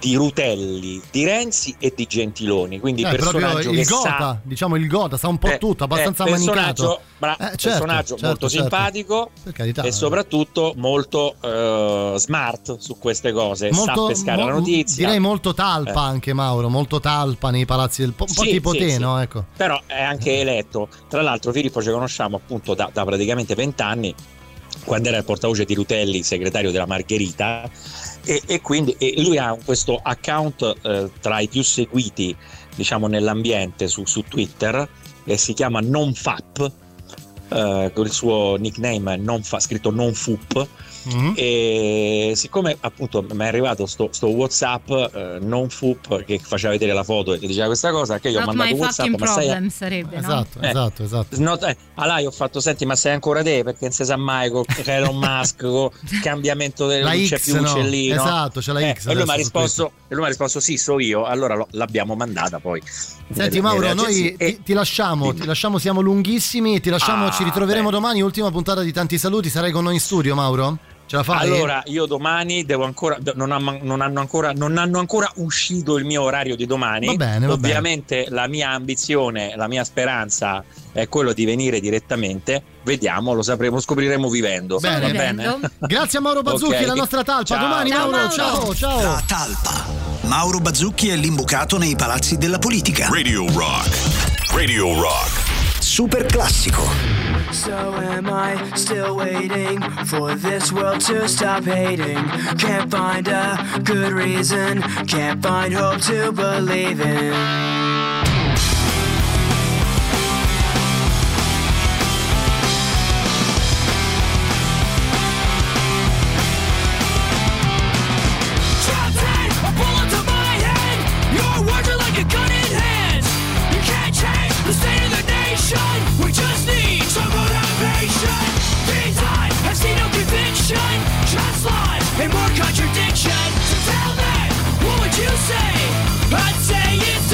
Speaker 6: di Rutelli, di Renzi e di Gentiloni, quindi personaggio
Speaker 3: proprio
Speaker 6: che
Speaker 3: il Gotha, diciamo il Gotha, sa un po' tutto, abbastanza manicato.
Speaker 6: Personaggio molto simpatico e soprattutto molto smart su queste cose, sa pescare la notizia.
Speaker 3: Direi molto talpa anche Mauro, molto talpa nei palazzi del po' tipo te, no? Ecco.
Speaker 6: Però è anche eletto. Tra l'altro Filippo ci conosciamo appunto da praticamente 20 anni, quando era il portavoce di Rutelli, segretario della Margherita, e quindi lui ha questo account tra i più seguiti, diciamo, nell'ambiente su Twitter, e si chiama NonFap, con il suo nickname scritto NonFup. E siccome appunto mi è arrivato sto WhatsApp NonFup che faceva vedere la foto e diceva questa cosa, che io ho mandato WhatsApp, ma sai,
Speaker 4: sarebbe, no?
Speaker 3: Esatto.
Speaker 6: Allora io ho fatto: senti, ma sei ancora te? Perché non si sa mai con Elon Musk, con il cambiamento del non c'è più uccellino.
Speaker 3: Esatto, c'è la X.
Speaker 6: E lui mi ha risposto sì, so io. Allora l'abbiamo mandata poi.
Speaker 3: Senti Mauro, noi ti lasciamo, siamo lunghissimi, ci ritroveremo domani, ultima puntata di Tanti Saluti, sarai con noi in studio, Mauro? Ce la fai?
Speaker 6: Allora, io domani devo ancora non hanno ancora uscito il mio orario di domani.
Speaker 3: Va bene.
Speaker 6: Ovviamente la mia ambizione, la mia speranza è quello di venire direttamente. Vediamo, lo scopriremo vivendo.
Speaker 3: Bene. Grazie a Mauro Bazzucchi, okay. La nostra talpa.
Speaker 6: Ciao.
Speaker 3: Domani
Speaker 4: Ciao,
Speaker 3: Mauro,
Speaker 4: Mauro.
Speaker 3: ciao.
Speaker 1: La talpa. Mauro Bazzucchi è l'imbucato nei palazzi della politica.
Speaker 2: Radio Rock.
Speaker 1: Super classico.
Speaker 5: So am I still waiting for this world to stop hating? Can't find a good reason, can't find hope to believe in.
Speaker 7: The state of the nation, we just need some motivation. Meantime, I see no conviction, just lies and more contradiction. So tell me, what would you say? I'd say it's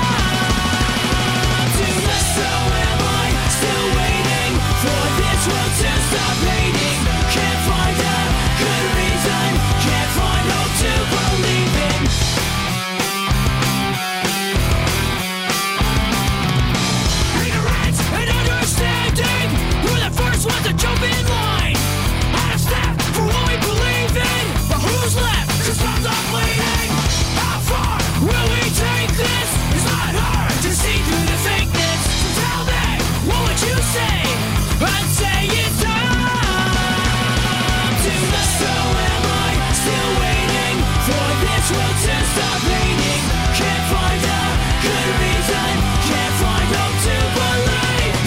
Speaker 7: time to let. So am I still waiting for this world to stop hating? Can't find a good reason, can't find hope to believe in. We're the first ones to jump in line. Out of step for what we believe in. But who's left to stop the bleeding? How far will we take this? It's not hard to see through the fakeness. So tell me, what would you say? I'd say it's time to let. So am I still waiting for this world to stop hating? Can't find a good reason, can't find hope to believe.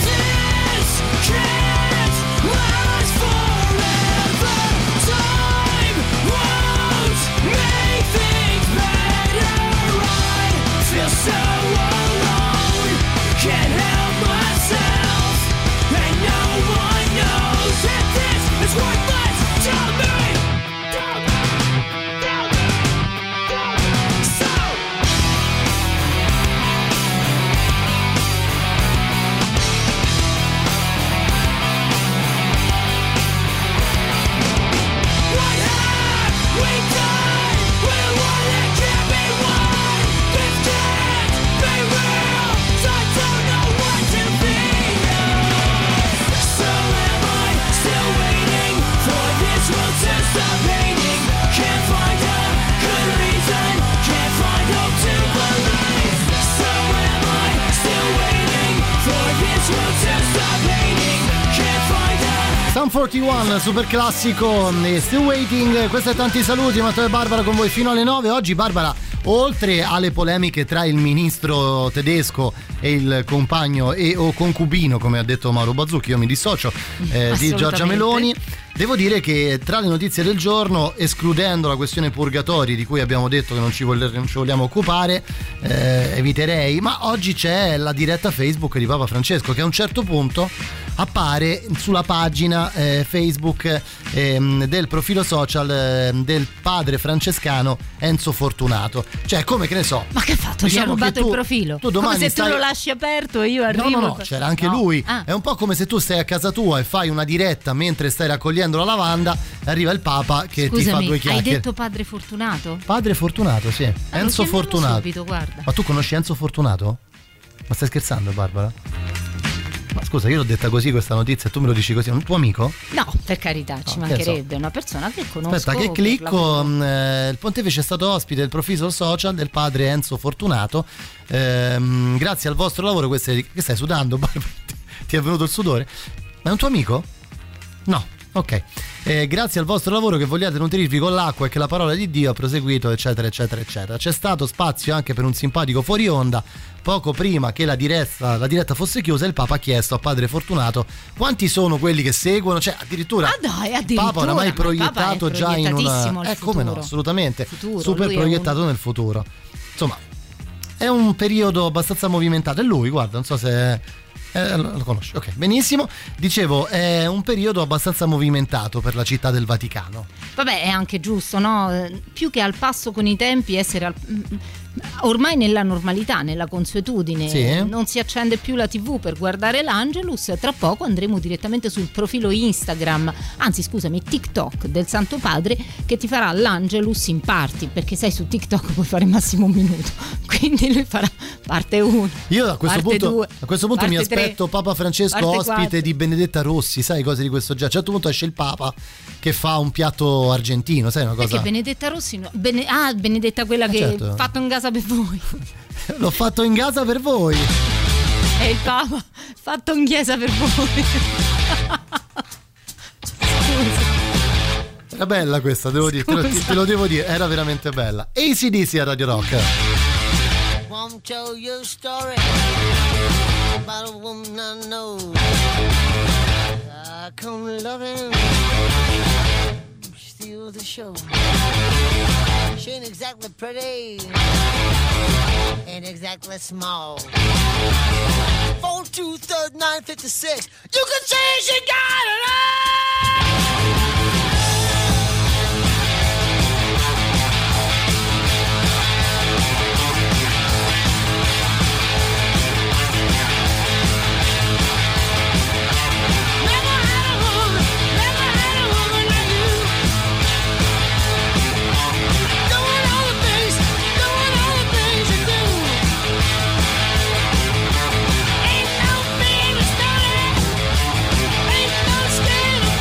Speaker 7: Can't last forever. Time won't make things better. I feel so alone, can't help myself, and no one knows that this is worthless to me.
Speaker 3: Sum 41, super classico, Still Waiting. Questo è Tanti Saluti, Matteo e Barbara con voi fino alle 9. Oggi Barbara, oltre alle polemiche tra il ministro tedesco e il compagno o concubino, come ha detto Mauro Bazzucchi, io mi dissocio, di Giorgia Meloni, devo dire che tra le notizie del giorno, escludendo la questione purgatori di cui abbiamo detto che non ci vogliamo occupare, eviterei, ma oggi c'è la diretta Facebook di Papa Francesco, che a un certo punto appare sulla pagina Facebook del profilo social del padre francescano Enzo Fortunato. Cioè, come, che ne so,
Speaker 4: ma che ha fatto?
Speaker 3: Diciamo,
Speaker 4: ci ha rubato il profilo?
Speaker 3: Tu domani
Speaker 4: come se tu lo lasci aperto e io arrivo.
Speaker 3: No, c'era anche lui. È un po' come se tu stai a casa tua e fai una diretta mentre stai raccogliendo raccogliendo la lavanda, arriva il Papa che ti fa due
Speaker 4: Scusami, hai
Speaker 3: chiacchiere.
Speaker 4: detto padre Fortunato?
Speaker 3: Padre Fortunato, sì.
Speaker 4: Lo
Speaker 3: Enzo
Speaker 4: chiamiamo
Speaker 3: Fortunato.
Speaker 4: subito, guarda.
Speaker 3: Ma tu conosci Enzo Fortunato? Ma stai scherzando, Barbara? Ma scusa, io l'ho detta così questa notizia e tu me lo dici così, è un tuo amico?
Speaker 4: No, per carità, ci
Speaker 3: No,
Speaker 4: mancherebbe, una persona che conosco.
Speaker 3: Aspetta che
Speaker 4: per
Speaker 3: clicco,
Speaker 4: lavoro.
Speaker 3: il Pontefice è stato ospite del profilo social del padre Enzo Fortunato, grazie al vostro lavoro, che stai sudando, Barbara? Ti è venuto il sudore? Ma è un tuo amico? No, ok. Grazie al vostro lavoro che vogliate nutrirvi con l'acqua e che la parola di Dio ha proseguito, eccetera eccetera eccetera. C'è stato spazio anche per un simpatico fuori onda. Poco prima che la diretta fosse chiusa, il Papa ha chiesto a padre Fortunato quanti sono quelli che seguono, cioè addirittura il Papa oramai
Speaker 4: ma il Papa
Speaker 3: proiettato
Speaker 4: è
Speaker 3: già in una
Speaker 4: proiettatissimo al
Speaker 3: come no,
Speaker 4: futuro.
Speaker 3: assolutamente
Speaker 4: Futuro,
Speaker 3: super
Speaker 4: lui è
Speaker 3: proiettato nel futuro. Insomma, è un periodo abbastanza movimentato. E lui, guarda, non so se lo conosci, ok, benissimo. Dicevo, è un periodo abbastanza movimentato per la città del Vaticano.
Speaker 4: Vabbè, è anche giusto, no? Più che al passo con i tempi, essere ormai nella normalità, nella consuetudine.
Speaker 3: Sì.
Speaker 4: Non si accende più la TV per guardare l'Angelus. Tra poco andremo direttamente sul profilo Instagram, anzi scusami, TikTok del Santo Padre, che ti farà l'Angelus in parti, perché sai, su TikTok puoi fare massimo un minuto, quindi lui farà parte 1.
Speaker 3: Io a questo punto mi
Speaker 4: parte tre,
Speaker 3: aspetto Papa Francesco
Speaker 4: parte
Speaker 3: ospite
Speaker 4: 4.
Speaker 3: di Benedetta Rossi, sai, cose di questo genere. A un certo punto esce il Papa che fa un piatto argentino, sai, una cosa.
Speaker 4: Perché Benedetta Rossi Benedetta quella che
Speaker 3: certo.
Speaker 4: fatto in casa per voi.
Speaker 3: L'ho fatto in casa per voi.
Speaker 4: È il Papa fatto in chiesa per voi.
Speaker 3: Era bella questa, devo dire, te lo devo dire, era veramente bella. AC/DC a Radio Rock.
Speaker 8: Won't tell you a story about a woman I know. I come loving, steal the show. She ain't exactly pretty, ain't exactly small. 4-2-3-9-56. You can say she got it all. Ain't no scared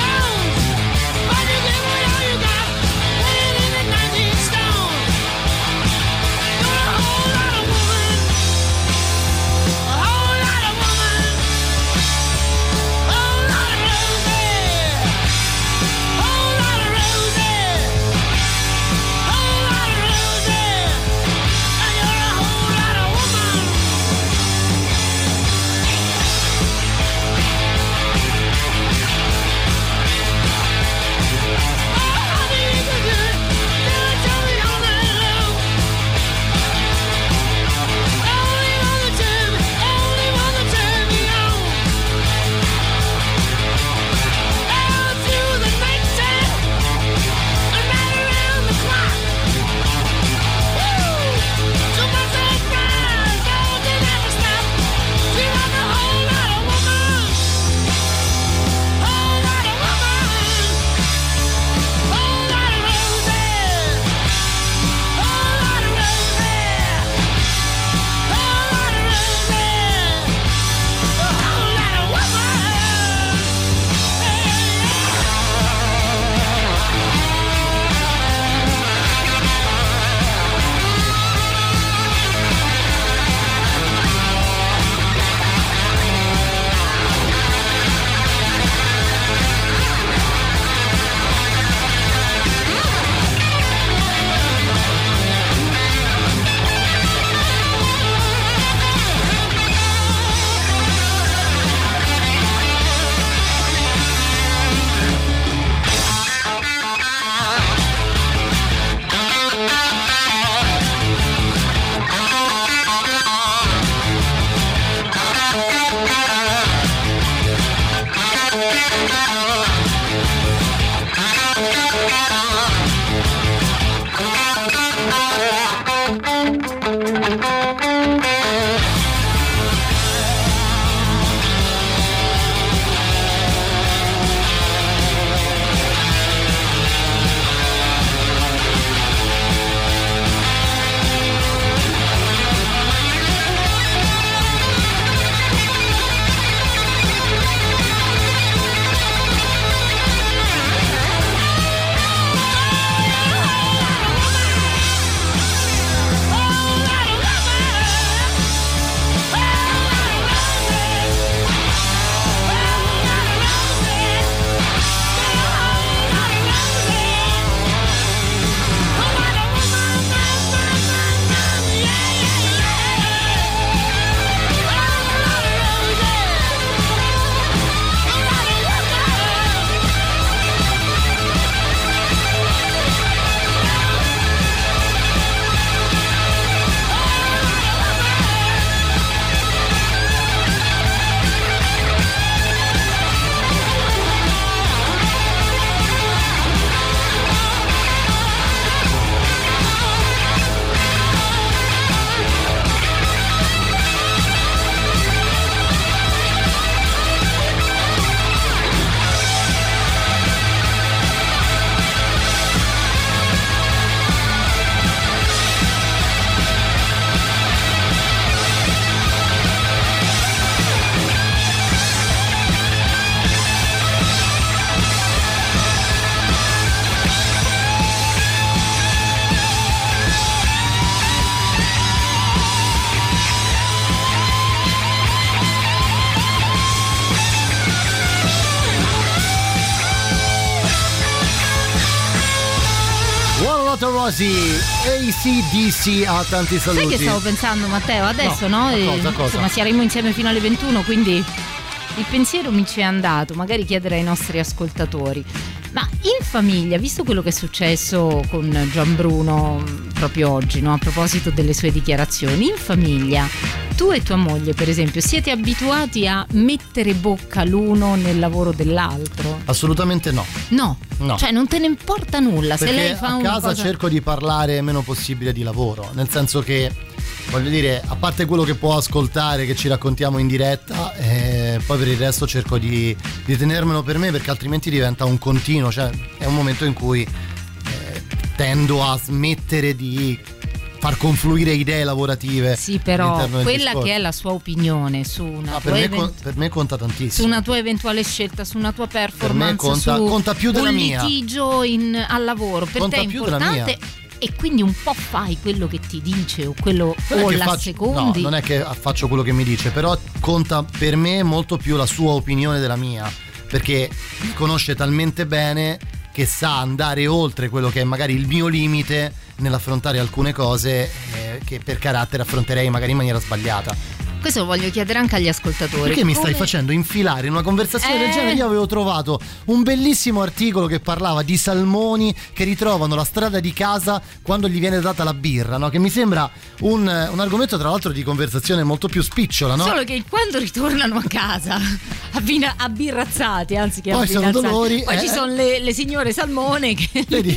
Speaker 3: Motorosi, AC/DC a tanti saluti.
Speaker 4: Sai che stavo pensando, Matteo? Adesso no?
Speaker 3: Cosa?
Speaker 4: Insomma, saremo insieme fino alle 21, quindi il pensiero mi ci è andato. Magari chiedere ai nostri ascoltatori. Ma in famiglia, visto quello che è successo con Gianbruno proprio oggi, no? A proposito delle sue dichiarazioni, in famiglia, tu e tua moglie, per esempio, siete abituati a mettere bocca l'uno nel lavoro dell'altro?
Speaker 3: Assolutamente no.
Speaker 4: No.
Speaker 3: No.
Speaker 4: Cioè non te ne importa nulla.
Speaker 3: Perché
Speaker 4: se lei fa
Speaker 3: a
Speaker 4: una
Speaker 3: casa
Speaker 4: cosa...
Speaker 3: cerco di parlare meno possibile di lavoro, nel senso che, voglio dire, a parte quello che può ascoltare, che ci raccontiamo in diretta, poi per il resto cerco di tenermelo per me, perché altrimenti diventa un continuo, cioè è un momento in cui tendo a smettere di far confluire idee lavorative.
Speaker 4: Sì, però
Speaker 3: all'interno del
Speaker 4: quella
Speaker 3: discorso.
Speaker 4: che è la sua opinione su una
Speaker 3: per me conta
Speaker 4: su
Speaker 3: tantissimo.
Speaker 4: una tua eventuale scelta, su una tua performance,
Speaker 3: conta più della
Speaker 4: un
Speaker 3: mia.
Speaker 4: litigio al lavoro, per
Speaker 3: Conta
Speaker 4: te è
Speaker 3: più della
Speaker 4: importante e quindi un po' fai quello che ti dice o quello
Speaker 3: Non è
Speaker 4: o
Speaker 3: che
Speaker 4: la
Speaker 3: faccio-
Speaker 4: secondi.
Speaker 3: No, non è che faccio quello che mi dice, però conta per me molto più la sua opinione della mia, perché mi conosce talmente bene che sa andare oltre quello che è magari il mio limite nell'affrontare alcune cose che per carattere affronterei magari in maniera sbagliata.
Speaker 4: Questo lo voglio chiedere anche agli ascoltatori.
Speaker 3: Perché mi stai
Speaker 4: Come-
Speaker 3: facendo infilare in una conversazione del genere? Io avevo trovato un bellissimo articolo che parlava di salmoni che ritrovano la strada di casa quando gli viene data la birra, no? Che mi sembra un argomento tra l'altro di conversazione molto più spicciola, no?
Speaker 4: Solo che quando ritornano a casa abbirrazzati, anzi che
Speaker 3: Poi sono
Speaker 4: abbirrazzati,
Speaker 3: dolori,
Speaker 4: poi ci sono le signore salmone che
Speaker 3: Vedi?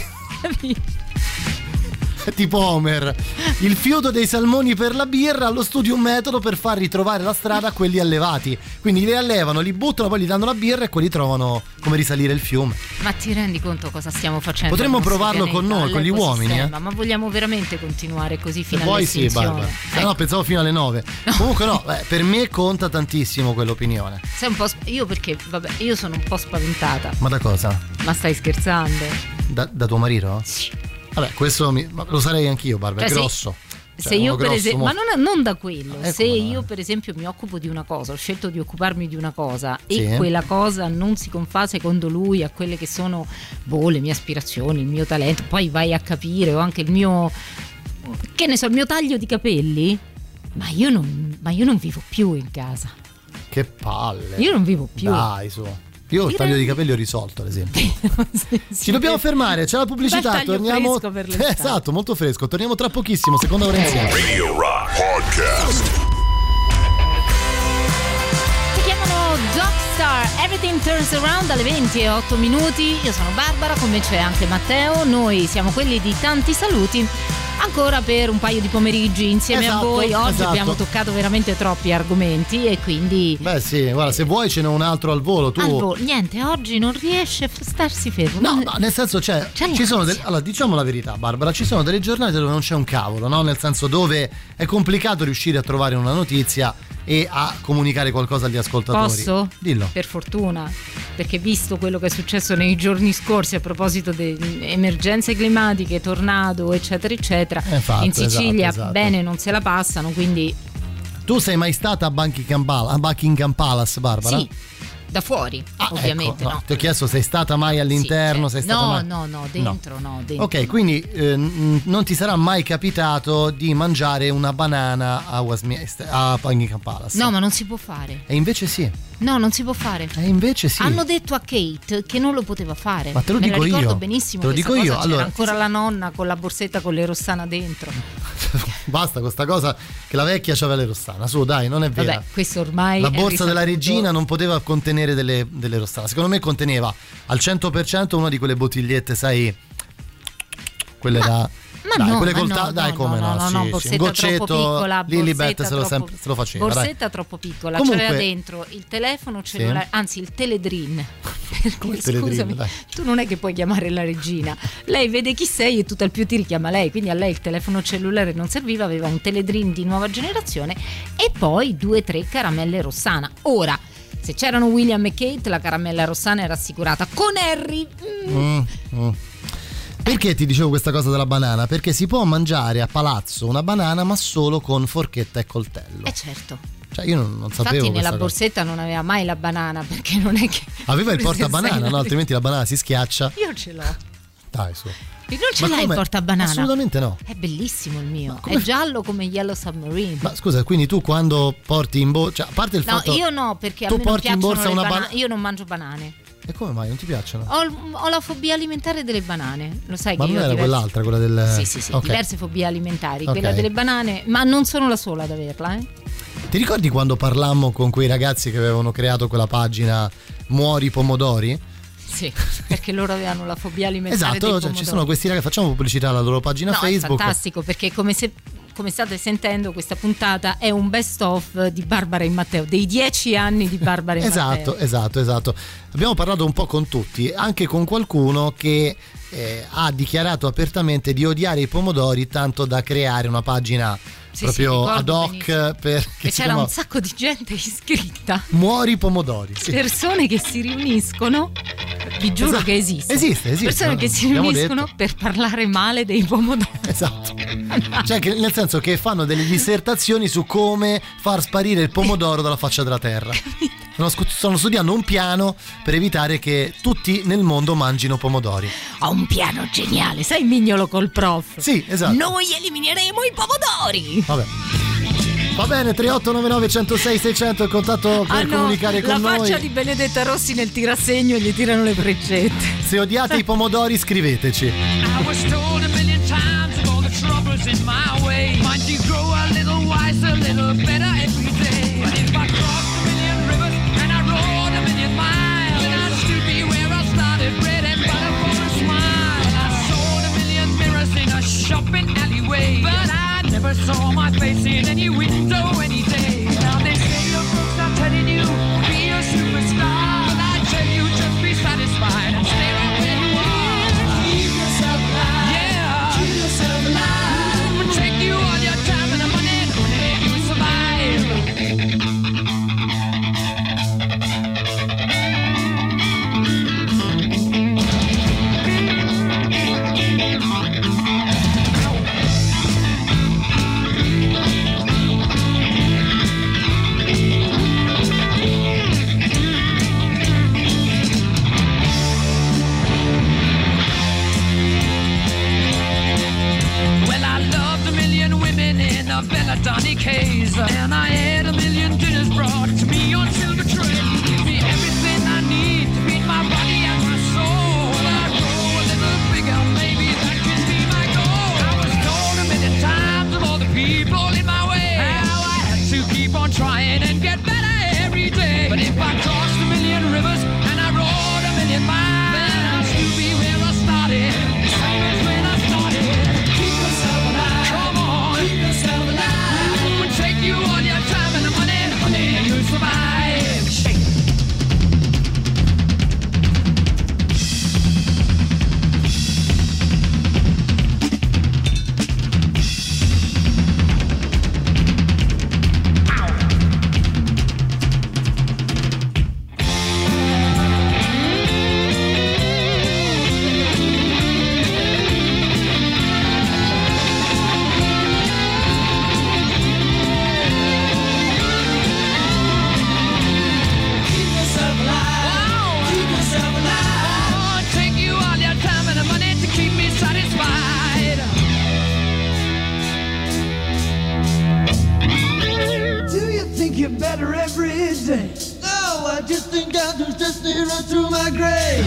Speaker 3: Tipo Homer, il fiuto dei salmoni per la birra, allo studio un metodo per far ritrovare la strada a quelli allevati, quindi li allevano, li buttano, poi gli danno la birra e quelli trovano come risalire il fiume.
Speaker 4: Ma ti rendi conto cosa stiamo facendo?
Speaker 3: Potremmo
Speaker 4: al nostro
Speaker 3: provarlo con
Speaker 4: pianeta,
Speaker 3: noi, con gli uomini,
Speaker 4: all'ecosistema? Ma vogliamo veramente continuare così fino
Speaker 3: Se vuoi sì,
Speaker 4: all'estinzione?
Speaker 3: Barbara. No, pensavo fino alle 9. Comunque no, per me conta tantissimo quell'opinione.
Speaker 4: Sei un po' io perché, vabbè, io sono un po' spaventata.
Speaker 3: Ma da cosa?
Speaker 4: Ma stai scherzando?
Speaker 3: Da tuo marito?
Speaker 4: Sì.
Speaker 3: Vabbè, questo ma lo sarei anch'io, Barbara, è
Speaker 4: Cioè,
Speaker 3: grosso.
Speaker 4: Se io per esempio, ma non da quello,
Speaker 3: Ecco,
Speaker 4: se io per esempio mi occupo di una cosa, ho scelto di occuparmi di una cosa
Speaker 3: Sì.
Speaker 4: e quella cosa non si confà secondo lui a quelle che sono le mie aspirazioni, il mio talento, poi vai a capire o anche il mio, che ne so, il mio taglio di capelli, ma io non vivo più in casa.
Speaker 3: Che palle.
Speaker 4: Io non vivo più.
Speaker 3: Dai, su. Io il taglio di capelli ho risolto, ad esempio. Ci dobbiamo fermare, c'è la pubblicità,
Speaker 4: Bel taglio
Speaker 3: torniamo.
Speaker 4: fresco per l'estate.
Speaker 3: Esatto, molto fresco. Torniamo tra pochissimo, seconda ora insieme.
Speaker 2: Radio Rock Podcast.
Speaker 4: Si chiamano Dogstar, Everything Turns Around alle 20:08. Io sono Barbara, con me c'è anche Matteo. Noi siamo quelli di tanti saluti. Ancora per un paio di pomeriggi insieme
Speaker 3: Esatto,
Speaker 4: a voi. Oggi
Speaker 3: esatto.
Speaker 4: abbiamo toccato veramente troppi argomenti e quindi
Speaker 3: Beh sì, guarda, se vuoi ce n'è un altro al volo. Tu
Speaker 4: niente, oggi non riesce a starsi fermo.
Speaker 3: No, nel senso
Speaker 4: C'è
Speaker 3: ci sono
Speaker 4: l'ansia.
Speaker 3: allora diciamo la verità, Barbara, ci sono delle giornate dove non c'è un cavolo, no? Nel senso dove è complicato riuscire a trovare una notizia e a comunicare qualcosa agli ascoltatori.
Speaker 4: Posso?
Speaker 3: Dillo.
Speaker 4: Per fortuna, perché visto quello che è successo nei giorni scorsi a proposito di emergenze climatiche, tornado, eccetera, eccetera,
Speaker 3: Fatto,
Speaker 4: in Sicilia
Speaker 3: esatto.
Speaker 4: bene non se la passano, quindi
Speaker 3: Tu sei mai stata a Buckingham Palace, Barbara?
Speaker 4: sì, da fuori, ovviamente,
Speaker 3: ecco,
Speaker 4: no.
Speaker 3: Ti ho chiesto, sei stata mai all'interno?
Speaker 4: Sì,
Speaker 3: sei stata mai...
Speaker 4: no, dentro no, dentro.
Speaker 3: Ok, quindi non ti sarà mai capitato di mangiare una banana a Westminster, a Buckingham Palace?
Speaker 4: No, ma non si può fare.
Speaker 3: E invece sì.
Speaker 4: No, non si può fare.
Speaker 3: E invece sì.
Speaker 4: Hanno detto a Kate che non lo poteva fare.
Speaker 3: Ma te lo
Speaker 4: Me
Speaker 3: dico
Speaker 4: la ricordo
Speaker 3: io.
Speaker 4: benissimo.
Speaker 3: Te lo
Speaker 4: questa
Speaker 3: dico io.
Speaker 4: cosa.
Speaker 3: Allora,
Speaker 4: C'era ancora la nonna con la borsetta con le rossana dentro.
Speaker 3: Basta con sta cosa che la vecchia c'aveva le rossana. Su, dai, non è vero.
Speaker 4: Vabbè, questo ormai
Speaker 3: La
Speaker 4: è
Speaker 3: borsa della
Speaker 4: risaputo.
Speaker 3: regina non poteva contenere delle rossane. Secondo me conteneva al 100% una di quelle bottigliette, sai, quelle da...
Speaker 4: Ma
Speaker 3: dai,
Speaker 4: no,
Speaker 3: quelle
Speaker 4: ma
Speaker 3: col
Speaker 4: no,
Speaker 3: dai, come no?
Speaker 4: no,
Speaker 3: sì,
Speaker 4: no,
Speaker 3: sì.
Speaker 4: borsetta
Speaker 3: Un goccetto,
Speaker 4: troppo piccola,
Speaker 3: Lilibet
Speaker 4: borsetta
Speaker 3: se lo faceva. dai.
Speaker 4: borsetta troppo piccola,
Speaker 3: Comunque-
Speaker 4: c'aveva dentro il telefono cellulare, anzi il teledrin.
Speaker 3: Come il
Speaker 4: Perché,
Speaker 3: teledrin,
Speaker 4: scusami,
Speaker 3: dai.
Speaker 4: tu non è che puoi chiamare la regina, lei vede chi sei e tutt'al più ti richiama lei, quindi a lei il telefono cellulare non serviva, aveva un teledrin di nuova generazione e poi 2-3 caramelle Rossana. Ora, se c'erano William e Kate, la caramella Rossana era assicurata. Con Harry
Speaker 3: Perché ti dicevo questa cosa della banana? Perché si può mangiare a palazzo una banana ma solo con forchetta e coltello.
Speaker 4: certo.
Speaker 3: Cioè io non sapevo
Speaker 4: Infatti
Speaker 3: questa
Speaker 4: nella
Speaker 3: cosa.
Speaker 4: borsetta non aveva mai la banana, perché non è che
Speaker 3: Aveva il
Speaker 4: se
Speaker 3: portabanana,
Speaker 4: sei-
Speaker 3: no? Altrimenti la banana si schiaccia.
Speaker 4: Io ce l'ho.
Speaker 3: Dai, su.
Speaker 4: E non ce
Speaker 3: Ma
Speaker 4: l'hai il
Speaker 3: come?
Speaker 4: portabanana?
Speaker 3: Assolutamente no.
Speaker 4: È bellissimo il mio.
Speaker 3: come-
Speaker 4: È giallo come Yellow Submarine.
Speaker 3: Ma scusa, quindi tu quando porti in borsa, cioè, a parte il
Speaker 4: No,
Speaker 3: fatto,
Speaker 4: io no, perché a
Speaker 3: tu
Speaker 4: me non
Speaker 3: porti in
Speaker 4: piacciono
Speaker 3: borsa
Speaker 4: le
Speaker 3: una
Speaker 4: banane. Io non mangio banane.
Speaker 3: E come mai non ti piacciono?
Speaker 4: Ho la fobia alimentare delle banane. Lo sai
Speaker 3: Ma
Speaker 4: che
Speaker 3: non
Speaker 4: io ho
Speaker 3: era
Speaker 4: diverse...
Speaker 3: quell'altra, quella del...
Speaker 4: Sì,
Speaker 3: Ok.
Speaker 4: diverse fobie alimentari.
Speaker 3: Ok.
Speaker 4: Quella delle banane, ma non sono la sola ad averla,
Speaker 3: Ti ricordi quando parlammo con quei ragazzi che avevano creato quella pagina Muori Pomodori?
Speaker 4: Sì, perché loro avevano la fobia alimentare
Speaker 3: Esatto,
Speaker 4: dei
Speaker 3: cioè, ci
Speaker 4: pomodori.
Speaker 3: sono questi ragazzi, facciamo pubblicità alla loro pagina
Speaker 4: No,
Speaker 3: Facebook.
Speaker 4: è fantastico, perché come state sentendo, questa puntata è un best of di Barbara e Matteo, dei 10 anni di Barbara e Matteo.
Speaker 3: Esatto. Abbiamo parlato un po' con tutti, anche con qualcuno che ha dichiarato apertamente di odiare i pomodori, tanto da creare una pagina proprio
Speaker 4: ricordo
Speaker 3: ad hoc
Speaker 4: benissimo.
Speaker 3: per
Speaker 4: E c'era un sacco di gente iscritta,
Speaker 3: Muori Pomodori. Sì.
Speaker 4: persone che si riuniscono, vi giuro
Speaker 3: Esatto.
Speaker 4: che esiste.
Speaker 3: Esiste,
Speaker 4: Persone
Speaker 3: no?
Speaker 4: che si
Speaker 3: Abbiamo
Speaker 4: riuniscono
Speaker 3: detto.
Speaker 4: per parlare male dei pomodori.
Speaker 3: Esatto. Cioè, che, nel senso che fanno delle dissertazioni su come far sparire il pomodoro dalla faccia della terra. Stanno studiando un piano per evitare che tutti nel mondo mangino pomodori.
Speaker 4: Ho un piano geniale, sai il mignolo col prof?
Speaker 3: Sì, esatto.
Speaker 4: Noi elimineremo i pomodori.
Speaker 3: Vabbè. Va bene, 3899 106 600 il contatto per comunicare con
Speaker 4: la
Speaker 3: noi.
Speaker 4: faccia di Benedetta Rossi nel tirasegno e gli tirano le freccette.
Speaker 3: Se odiate i pomodori, scriveteci.
Speaker 7: I was told a million times of all the troubles in my way. Mind you grow a little wiser, a little better every day. But if I crossed a million rivers and I rode a million miles, then I'd still be where I started, bread and butter for a smile. I sold a million mirrors in a shopping alleyway, but I never saw my face in any window any day. Now they say your books are telling you be a superstar, but I tell you just be satisfied and stay right where you are. Keep yourself alive. Yeah. Keep yourself alive. Take you all your time and the money you survive. Well, I loved a million women in a Belladonna case, and I had a million dinners brought to me on silver trays. Give me everything I need to feed my body and my soul. Well, I grow a little bigger, maybe that can be my goal. I was told a million times of all the people in my way how I had to keep on trying and get better every day. But if I crossed a million rivers and I rode a million miles, then I'll still be where I started, the same as when I started. Keep yourself alive. Come on. Keep yourself alive. Would take you all your time and the money you survive. Shake. Keep yourself alive. Keep yourself alive. Oh, take you all your time and the money to keep me satisfied.
Speaker 9: Do you think you're better every day? No, I just think I'll just stay right through my grave.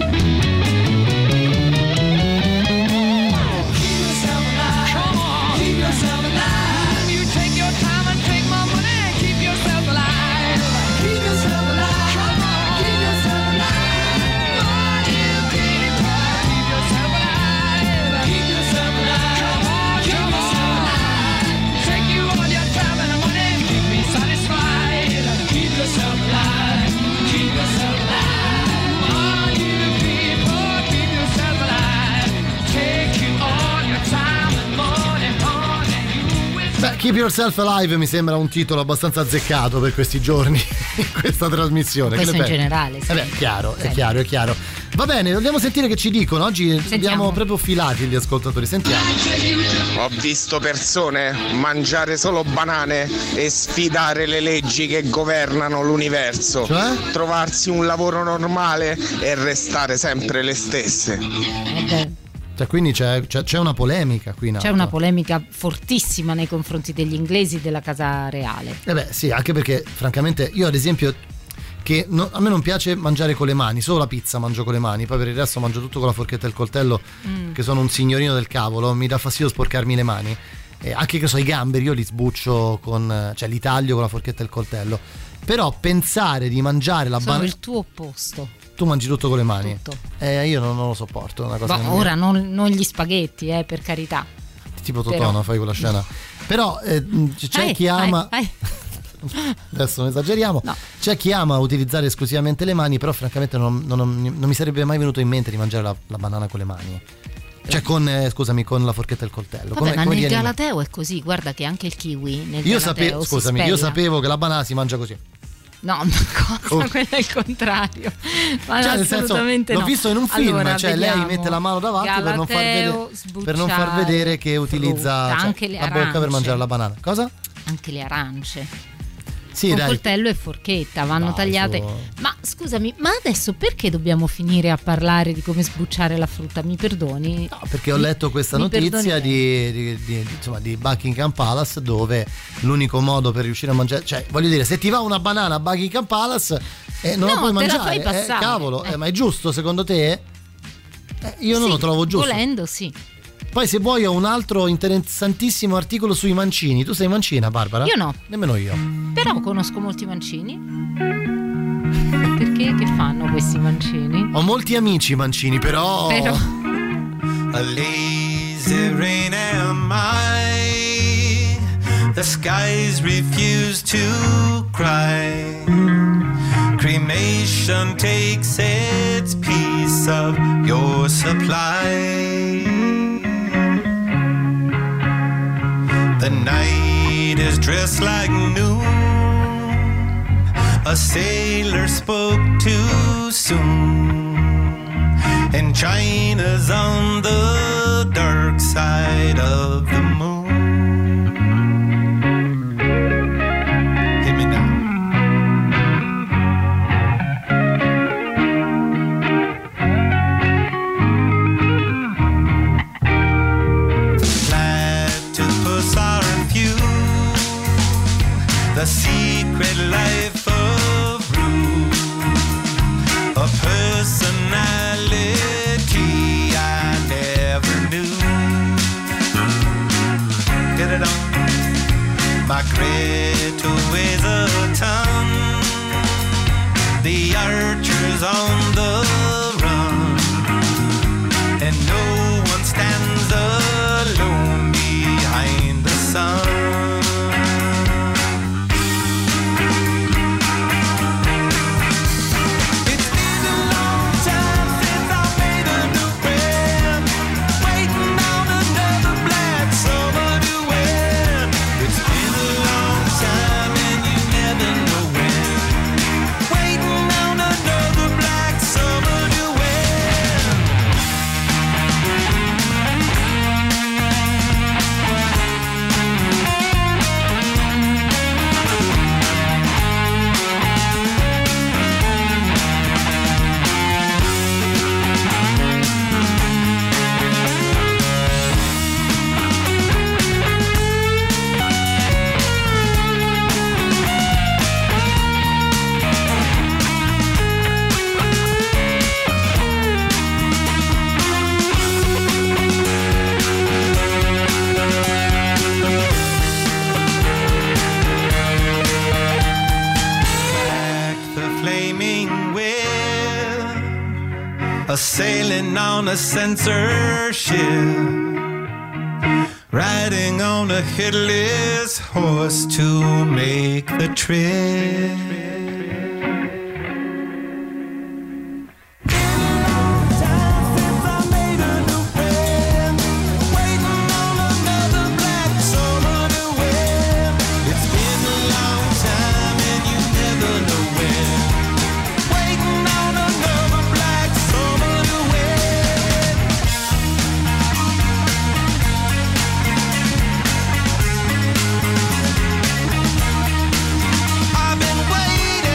Speaker 9: Keep yourself alive.
Speaker 7: Come on.
Speaker 9: Keep yourself alive.
Speaker 7: You take your time and take my money. Keep yourself alive.
Speaker 9: Keep yourself alive.
Speaker 7: Come on.
Speaker 9: Keep yourself alive.
Speaker 7: Oh, you people, keep yourself alive.
Speaker 9: Keep yourself alive.
Speaker 7: Come on,
Speaker 9: Keep
Speaker 7: come
Speaker 9: yourself
Speaker 7: on.
Speaker 9: alive.
Speaker 7: Take you all your time and the money. Keep me satisfied.
Speaker 9: Keep yourself alive. Keep yourself alive.
Speaker 7: Oh, you people, keep yourself alive. Take you all your time and money. You will
Speaker 3: Beh, Keep Yourself Alive mi sembra un titolo abbastanza azzeccato per questi giorni in questa trasmissione.
Speaker 4: Questo
Speaker 3: Che ne
Speaker 4: in
Speaker 3: pensi?
Speaker 4: generale, sì.
Speaker 3: Beh, è chiaro, è
Speaker 4: Sì.
Speaker 3: chiaro, è chiaro. Va bene, dobbiamo sentire che ci dicono. Oggi
Speaker 4: Sentiamo.
Speaker 3: abbiamo proprio filati gli ascoltatori. Sentiamo.
Speaker 10: Ho visto persone mangiare solo banane e sfidare le leggi che governano l'universo.
Speaker 3: Cioè?
Speaker 10: Trovarsi un lavoro normale e restare sempre le stesse.
Speaker 4: Beh,
Speaker 3: Cioè, quindi c'è una polemica qui in
Speaker 4: C'è
Speaker 3: atto.
Speaker 4: una polemica fortissima nei confronti degli inglesi della Casa Reale.
Speaker 3: Sì, anche perché francamente io ad esempio che a me non piace mangiare con le mani, solo la pizza mangio con le mani, poi per il resto mangio tutto con la forchetta e il coltello, che sono un signorino del cavolo, mi dà fastidio sporcarmi le mani. Anche che so, i gamberi io li sbuccio cioè li taglio con la forchetta e il coltello. Però pensare di mangiare la
Speaker 4: Sono il tuo opposto.
Speaker 3: Tu mangi tutto con le mani?
Speaker 4: Tutto.
Speaker 3: Io non lo sopporto, è una cosa che
Speaker 4: Ora non gli spaghetti, per carità.
Speaker 3: tipo Totò,
Speaker 4: Però...
Speaker 3: no? Fai quella scena. Però c'è chi ama adesso non esageriamo,
Speaker 4: no.
Speaker 3: C'è chi ama utilizzare esclusivamente le mani, però francamente non mi sarebbe mai venuto in mente di mangiare la banana con le mani. Cioè con la forchetta e il coltello.
Speaker 4: Vabbè, ma
Speaker 3: come
Speaker 4: nel Galateo è così, guarda che anche il kiwi nel
Speaker 3: io
Speaker 4: Galateo
Speaker 3: io sapevo che la banana si mangia così.
Speaker 4: No, ma cosa? Quello è il contrario. Ma
Speaker 3: cioè,
Speaker 4: assolutamente
Speaker 3: l'ho
Speaker 4: no.
Speaker 3: visto in un film,
Speaker 4: allora,
Speaker 3: cioè
Speaker 4: vediamo.
Speaker 3: lei mette la mano davanti
Speaker 4: Galateo,
Speaker 3: per non far vedere che utilizza
Speaker 4: anche le
Speaker 3: la bocca per
Speaker 4: arance.
Speaker 3: mangiare la banana. Cosa?
Speaker 4: Anche le arance.
Speaker 3: Sì,
Speaker 4: con
Speaker 3: dai.
Speaker 4: coltello e forchetta vanno tagliate.
Speaker 3: su.
Speaker 4: Ma scusami, ma adesso perché dobbiamo finire a parlare di come sbucciare la frutta? Mi perdoni?
Speaker 3: No, perché ho letto questa
Speaker 4: mi
Speaker 3: notizia
Speaker 4: perdoni?
Speaker 3: di Buckingham Palace, dove l'unico modo per riuscire a mangiare, cioè voglio dire, se ti va una banana a Buckingham Palace non la puoi
Speaker 4: te la
Speaker 3: mangiare,
Speaker 4: fai passare.
Speaker 3: cavolo, ma è giusto secondo te? Io non
Speaker 4: Sì,
Speaker 3: lo trovo giusto.
Speaker 4: Volendo, sì.
Speaker 3: Poi se vuoi ho un altro interessantissimo articolo sui mancini. Tu sei mancina, Barbara?
Speaker 4: Io no.
Speaker 3: Nemmeno io.
Speaker 4: Però conosco molti mancini. Perché? Che fanno questi mancini?
Speaker 3: Ho molti amici mancini, però...
Speaker 5: A lazy rain am I. The skies refuse to cry. Cremation takes its piece of your supply. The night is dressed like noon. A sailor spoke too soon. And China's on the dark side of the moon. Hit me now. Platypus are few. The secret life of Rue. A personality I never knew. Get it on. My Greta weighs a ton. The archer's on the run. And no one stands alone behind the sun. Sailing on a censorship, riding on a headless horse to make the trip. I've been waiting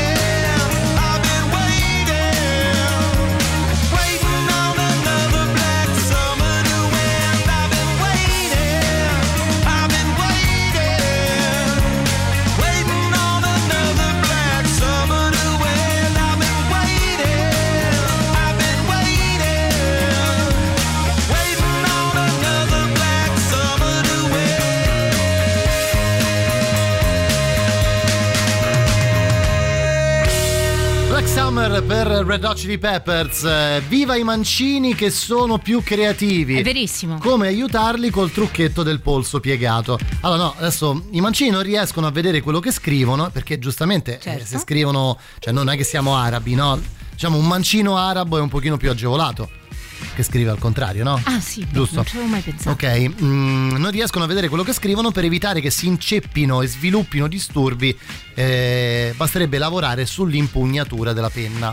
Speaker 3: Summer per Red Hot Chili Peppers. Viva i mancini che sono più creativi.
Speaker 4: È verissimo.
Speaker 3: Come aiutarli col trucchetto del polso piegato. Allora no, adesso i mancini non riescono a vedere quello che scrivono, perché giustamente
Speaker 4: Certo.
Speaker 3: se scrivono, cioè non è che siamo arabi, no? Diciamo un mancino arabo è un pochino più agevolato che scrive al contrario, no?
Speaker 4: Ah sì,
Speaker 3: Giusto.
Speaker 4: non ci avevo mai pensato.
Speaker 3: Ok, non riescono a vedere quello che scrivono. Per evitare che si inceppino e sviluppino disturbi, basterebbe lavorare sull'impugnatura della penna.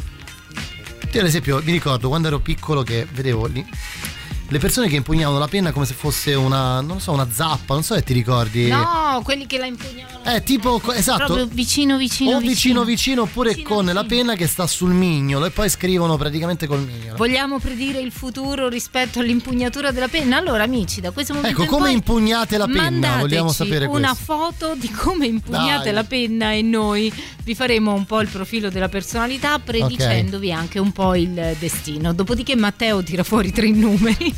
Speaker 3: Io ad esempio mi ricordo quando ero piccolo che vedevo le persone che impugnavano la penna come se fosse una, non so, una zappa, non so se ti ricordi.
Speaker 4: No, quelli che la impugnavano.
Speaker 3: Tipo, esatto.
Speaker 4: Proprio vicino
Speaker 3: O vicino oppure
Speaker 4: Vicino,
Speaker 3: con la
Speaker 4: vicino.
Speaker 3: penna che sta sul mignolo e poi scrivono praticamente col mignolo.
Speaker 4: Vogliamo predire il futuro rispetto all'impugnatura della penna? Allora amici, da questo momento
Speaker 3: Ecco,
Speaker 4: in
Speaker 3: come
Speaker 4: poi
Speaker 3: impugnate la penna?
Speaker 4: mandateci
Speaker 3: Vogliamo sapere
Speaker 4: una
Speaker 3: questo.
Speaker 4: foto di come impugnate
Speaker 3: Dai.
Speaker 4: la penna e noi vi faremo un po' il profilo della personalità, predicendovi anche un po' il destino. Dopodiché Matteo tira fuori 3 numeri.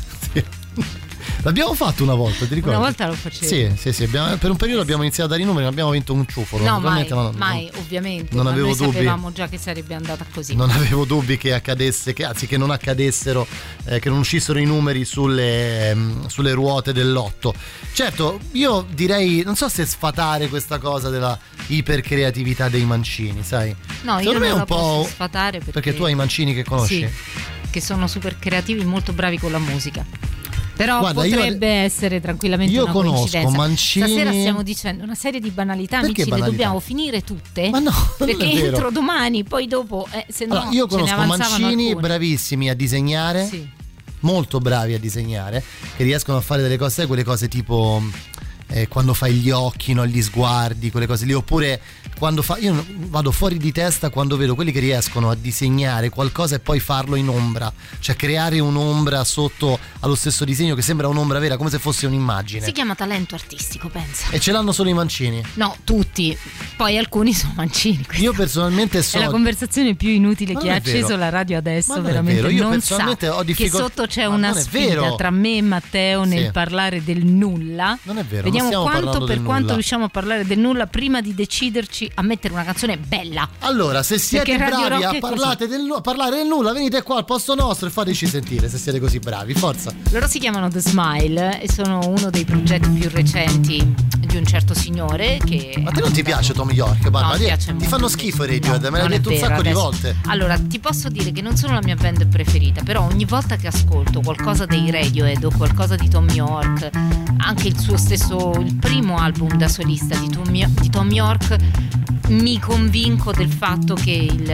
Speaker 3: L'abbiamo fatto una volta, ti ricordi?
Speaker 4: Una volta lo facevo.
Speaker 3: Sì, per un periodo abbiamo iniziato a dare i numeri, abbiamo vinto un ciuffolo.
Speaker 4: No, mai,
Speaker 3: Naturalmente
Speaker 4: mai, ovviamente.
Speaker 3: non
Speaker 4: ma
Speaker 3: avevo
Speaker 4: noi
Speaker 3: dubbi.
Speaker 4: sapevamo già che sarebbe andata così.
Speaker 3: Non avevo dubbi che accadesse, che non accadessero, che non uscissero i numeri sulle ruote del lotto. Certo, io direi, non so se sfatare questa cosa della ipercreatività dei mancini, sai?
Speaker 4: No, io
Speaker 3: Secondo me
Speaker 4: non
Speaker 3: è
Speaker 4: la
Speaker 3: un po'
Speaker 4: posso sfatare perché
Speaker 3: tu hai i mancini che conosci.
Speaker 4: Sì, che sono super creativi, molto bravi con la musica. Però
Speaker 3: Guarda,
Speaker 4: potrebbe essere tranquillamente
Speaker 3: io
Speaker 4: una
Speaker 3: conosco
Speaker 4: coincidenza.
Speaker 3: mancini.
Speaker 4: Stasera stiamo dicendo una serie di banalità,
Speaker 3: Perché
Speaker 4: amici,
Speaker 3: banalità?
Speaker 4: le dobbiamo finire tutte.
Speaker 3: Ma no, non
Speaker 4: perché
Speaker 3: è vero.
Speaker 4: entro domani, poi dopo, se no
Speaker 3: Allora, io
Speaker 4: ce ne
Speaker 3: conosco
Speaker 4: avanzavano
Speaker 3: mancini
Speaker 4: alcune.
Speaker 3: bravissimi a disegnare,
Speaker 4: Sì.
Speaker 3: molto bravi a disegnare, che riescono a fare delle cose, quelle cose tipo quando fai gli occhi, no, gli sguardi, quelle cose lì, oppure quando io vado fuori di testa quando vedo quelli che riescono a disegnare qualcosa e poi farlo in ombra, cioè creare un'ombra sotto allo stesso disegno che sembra un'ombra vera, come se fosse un'immagine.
Speaker 4: Si chiama talento artistico, pensa.
Speaker 3: E ce l'hanno solo i mancini.
Speaker 4: No, tutti. Poi alcuni sono mancini.
Speaker 3: Io personalmente
Speaker 4: È la conversazione più inutile
Speaker 3: Ma
Speaker 4: che
Speaker 3: non
Speaker 4: ha
Speaker 3: è vero.
Speaker 4: acceso la radio adesso,
Speaker 3: Ma non è
Speaker 4: veramente
Speaker 3: vero, io
Speaker 4: non
Speaker 3: personalmente
Speaker 4: sa
Speaker 3: ho difficoltà.
Speaker 4: che sotto c'è
Speaker 3: Ma
Speaker 4: una
Speaker 3: non è
Speaker 4: sfida
Speaker 3: vero.
Speaker 4: tra me e Matteo nel
Speaker 3: Sì.
Speaker 4: parlare del nulla.
Speaker 3: Non è vero,
Speaker 4: Vediamo
Speaker 3: non stiamo
Speaker 4: quanto
Speaker 3: parlando
Speaker 4: per
Speaker 3: del
Speaker 4: quanto
Speaker 3: nulla.
Speaker 4: riusciamo a parlare del nulla prima di deciderci a mettere una canzone bella.
Speaker 3: Allora, se siete
Speaker 4: Perché Radio
Speaker 3: bravi
Speaker 4: Rock
Speaker 3: a
Speaker 4: è
Speaker 3: parlare del nulla, venite qua al posto nostro e fateci sentire, se siete così bravi, forza.
Speaker 4: Loro si chiamano The Smile e sono uno dei progetti più recenti di un certo signore che...
Speaker 3: Ma te non ti piace Tom York, Barbara?
Speaker 4: No, mi piace
Speaker 3: ti
Speaker 4: molto.
Speaker 3: fanno schifo i Radiohead, me l'hai
Speaker 4: Non è
Speaker 3: detto un
Speaker 4: vero,
Speaker 3: sacco di
Speaker 4: adesso.
Speaker 3: volte.
Speaker 4: Allora, ti posso dire che non sono la mia band preferita, però ogni volta che ascolto qualcosa dei Radiohead o qualcosa di Tom York, anche il suo stesso, il primo album da solista di Tom York, mi convinco del fatto che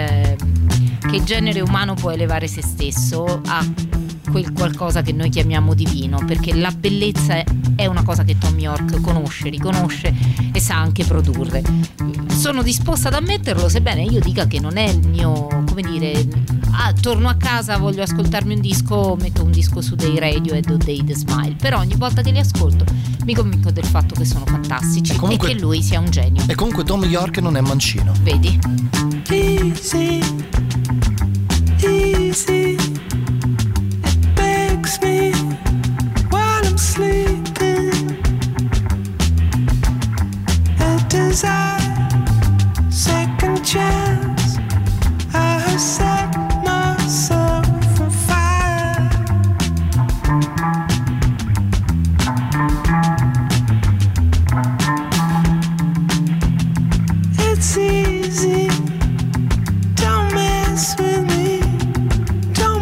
Speaker 4: il genere umano può elevare se stesso a quel qualcosa che noi chiamiamo divino, perché la bellezza è una cosa che Tom York conosce, riconosce e sa anche produrre. Sono disposta ad ammetterlo, sebbene io dica che non è il mio, come dire, torno a casa, voglio ascoltarmi un disco, metto un disco su dei Radiohead o dei The Smile, però ogni volta che li ascolto mi convinco del fatto che sono fantastici e che lui sia un genio.
Speaker 3: E comunque Tom York non è mancino.
Speaker 4: Vedi?
Speaker 7: Easy, easy. It makes me while I'm sleeping. A desire, second chance. I have set myself on fire. It's easy. Don't mess with me. Don't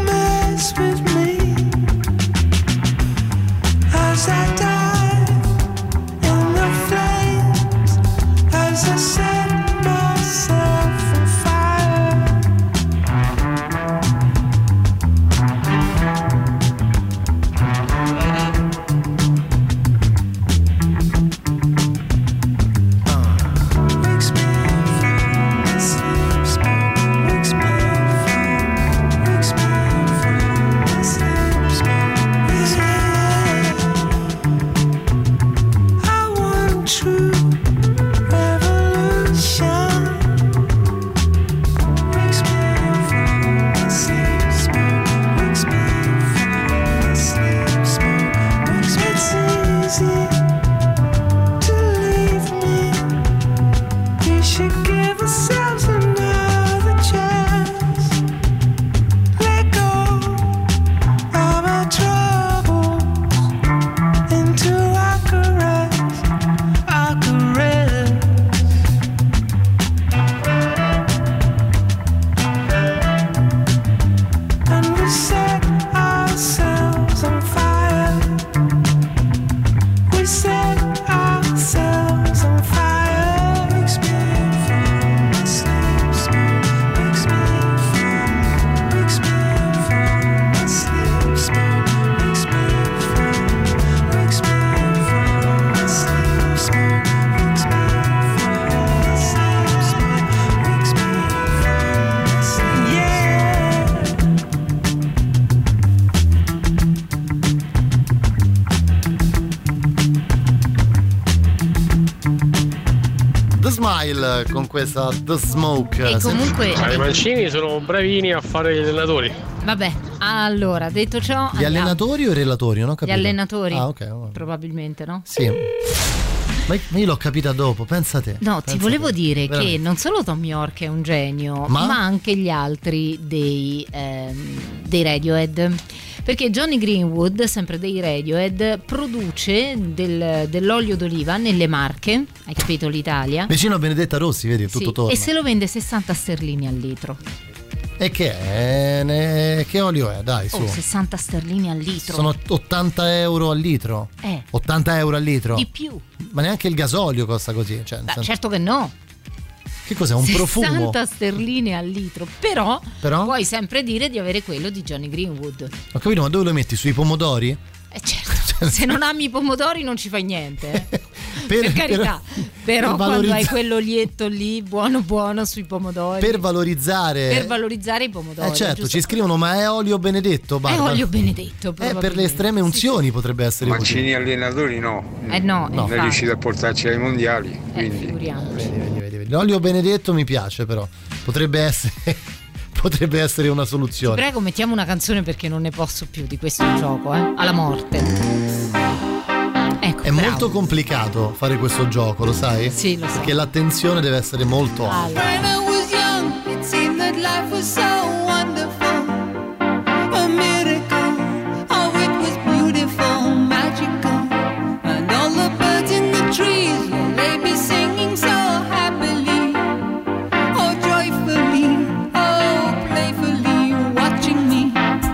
Speaker 3: Style con questa The Smoke.
Speaker 4: E comunque
Speaker 11: I mancini sono bravini a fare gli allenatori.
Speaker 4: vabbè, allora, detto ciò,
Speaker 3: Gli
Speaker 4: andiamo.
Speaker 3: allenatori o i relatori? Non ho
Speaker 4: Gli
Speaker 3: capito.
Speaker 4: allenatori?
Speaker 3: Ah, ok.
Speaker 4: Probabilmente, no?
Speaker 3: Sì. Ma io l'ho capita dopo, pensa te.
Speaker 4: No, ti volevo dire
Speaker 3: veramente.
Speaker 4: che non solo Tom York è un genio,
Speaker 3: Ma?
Speaker 4: ma anche gli altri dei Radiohead. Perché Johnny Greenwood, sempre dei Radiohead, produce dell'olio d'oliva nelle Marche, hai capito, l'Italia?
Speaker 3: Vicino a Benedetta Rossi, vedi, tutto
Speaker 4: Sì,
Speaker 3: torna.
Speaker 4: e se lo vende 60 sterline al litro.
Speaker 3: E che è? Che olio è? Dai, su.
Speaker 4: Oh, 60 sterline al litro.
Speaker 3: Sono 80 euro al litro. 80 euro al litro.
Speaker 4: Di più.
Speaker 3: Ma neanche il gasolio costa così. Cioè, nel senso-
Speaker 4: Certo che no.
Speaker 3: Che cos'è? Un
Speaker 4: 60
Speaker 3: profumo?
Speaker 4: sterline al litro. Però puoi sempre dire di avere quello di Johnny Greenwood.
Speaker 3: Ho capito, ma dove lo metti? Sui pomodori?
Speaker 4: Certo, se non ami i pomodori non ci fai niente. Per carità. Però
Speaker 3: per
Speaker 4: quando hai
Speaker 3: valorizzare-
Speaker 4: quello lietto lì, buono buono sui pomodori.
Speaker 3: Per valorizzare.
Speaker 4: I pomodori.
Speaker 3: Certo,
Speaker 4: giusto?
Speaker 3: ci scrivono, ma è olio benedetto,
Speaker 4: È
Speaker 3: Barbara?
Speaker 4: olio benedetto.
Speaker 3: Per le
Speaker 4: probabilmente.
Speaker 3: estreme unzioni potrebbe essere
Speaker 12: Mancini allenatori no.
Speaker 4: No,
Speaker 12: Non è
Speaker 4: infatti.
Speaker 12: riuscito a portarci ai mondiali. Quindi.
Speaker 3: Vedi. L'olio benedetto mi piace, però potrebbe essere potrebbe essere una soluzione.
Speaker 4: Prego, mettiamo una canzone perché non ne posso più di questo gioco, alla morte. Ecco,
Speaker 3: È molto complicato fare questo gioco, lo sai?
Speaker 4: Sì, lo so.
Speaker 3: Perché l'attenzione deve essere molto alta.
Speaker 9: When I was young, it seemed that life was so wonderful. A miracle. Oh, it was beautiful, magical. And all the birds in the trees, well, they be singing so happily. Oh, joyfully, oh, playfully, watching me.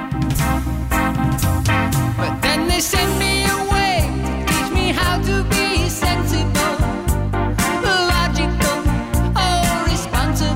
Speaker 9: But then they sent me away to teach me how to be sensible, logical, oh, responsible.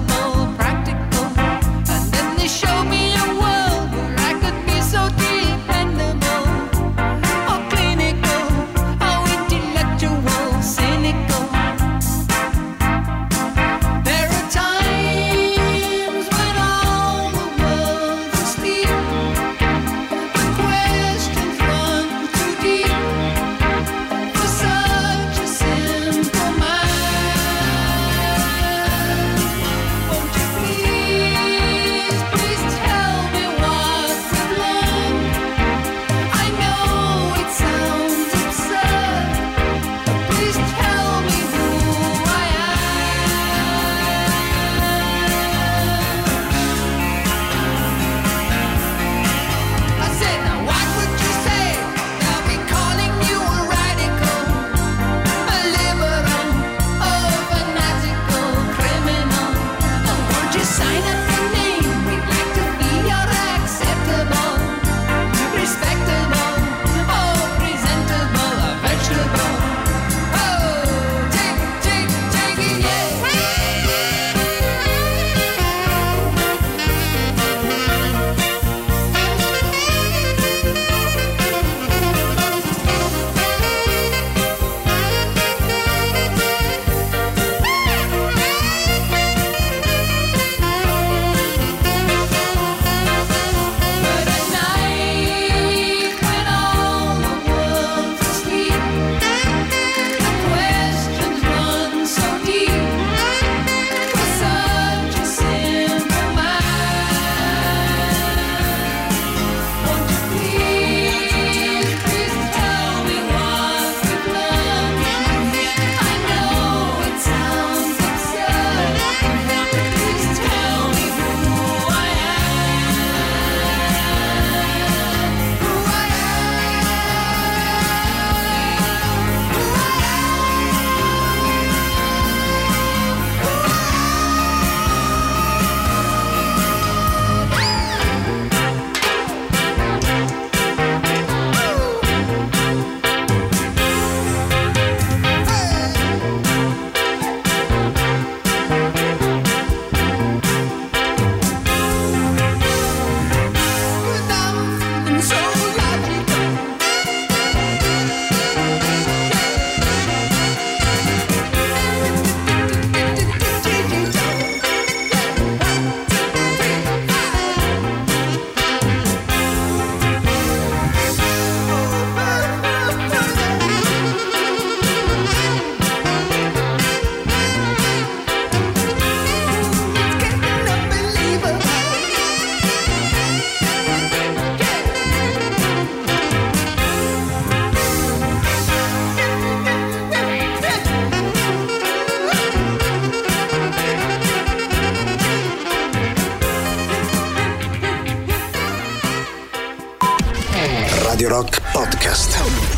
Speaker 1: Podcast.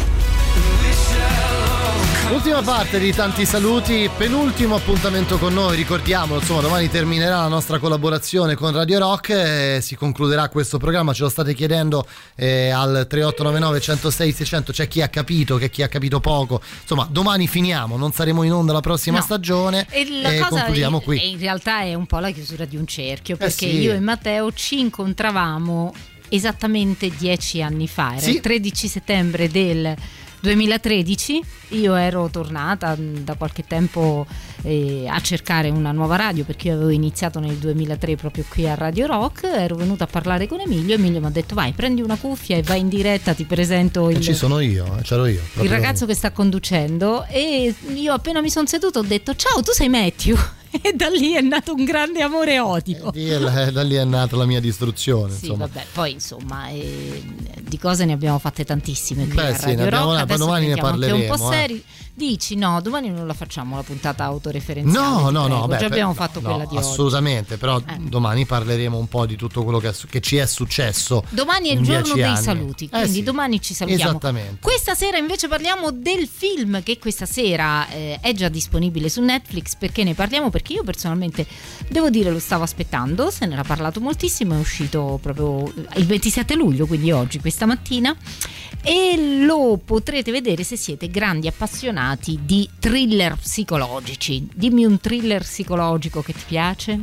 Speaker 3: Ultima parte di tanti saluti, penultimo appuntamento con noi, ricordiamolo, insomma domani terminerà la nostra collaborazione con Radio Rock, si concluderà questo programma, ce lo state chiedendo al 3899 106 600, c'è chi ha capito, che chi ha capito poco, insomma domani finiamo, non saremo in onda la prossima stagione
Speaker 4: e la cosa
Speaker 3: concludiamo qui.
Speaker 4: In realtà è un po' la chiusura di un cerchio, perché
Speaker 3: sì.
Speaker 4: io e Matteo ci incontravamo esattamente 10 anni fa, era il 13 settembre del 2013, io ero tornata da qualche tempo a cercare una nuova radio, perché io avevo iniziato nel 2003 proprio qui a Radio Rock, ero venuta a parlare con Emilio mi ha detto vai, prendi una cuffia e vai in diretta, ti presento
Speaker 3: ci sono io, c'ero io
Speaker 4: il ragazzo che sta conducendo, e io appena mi sono seduto ho detto ciao, tu sei Matthew. E da lì è nato un grande amore e odio.
Speaker 3: Da lì è nata la mia distruzione.
Speaker 4: Sì,
Speaker 3: insomma.
Speaker 4: vabbè, poi insomma di cose ne abbiamo fatte tantissime qui a
Speaker 3: sì,
Speaker 4: Radio Rock. Adesso
Speaker 3: domani ne parleremo.
Speaker 4: Anche un po' seri. Dici no, domani non la facciamo la puntata autoreferenziale.
Speaker 3: No,
Speaker 4: già abbiamo fatto quella di oggi.
Speaker 3: Assolutamente, però domani parleremo un po' di tutto quello che ci è successo.
Speaker 4: Domani è il giorno dei saluti, quindi domani ci salutiamo.
Speaker 3: Esattamente.
Speaker 4: Questa sera invece parliamo del film che questa sera è già disponibile su Netflix. Perché ne parliamo? Perché io personalmente devo dire lo stavo aspettando, se ne era parlato moltissimo, è uscito proprio il 27 luglio, quindi oggi, questa mattina, e lo potrete vedere se siete grandi appassionati di thriller psicologici. Dimmi un thriller psicologico che ti piace.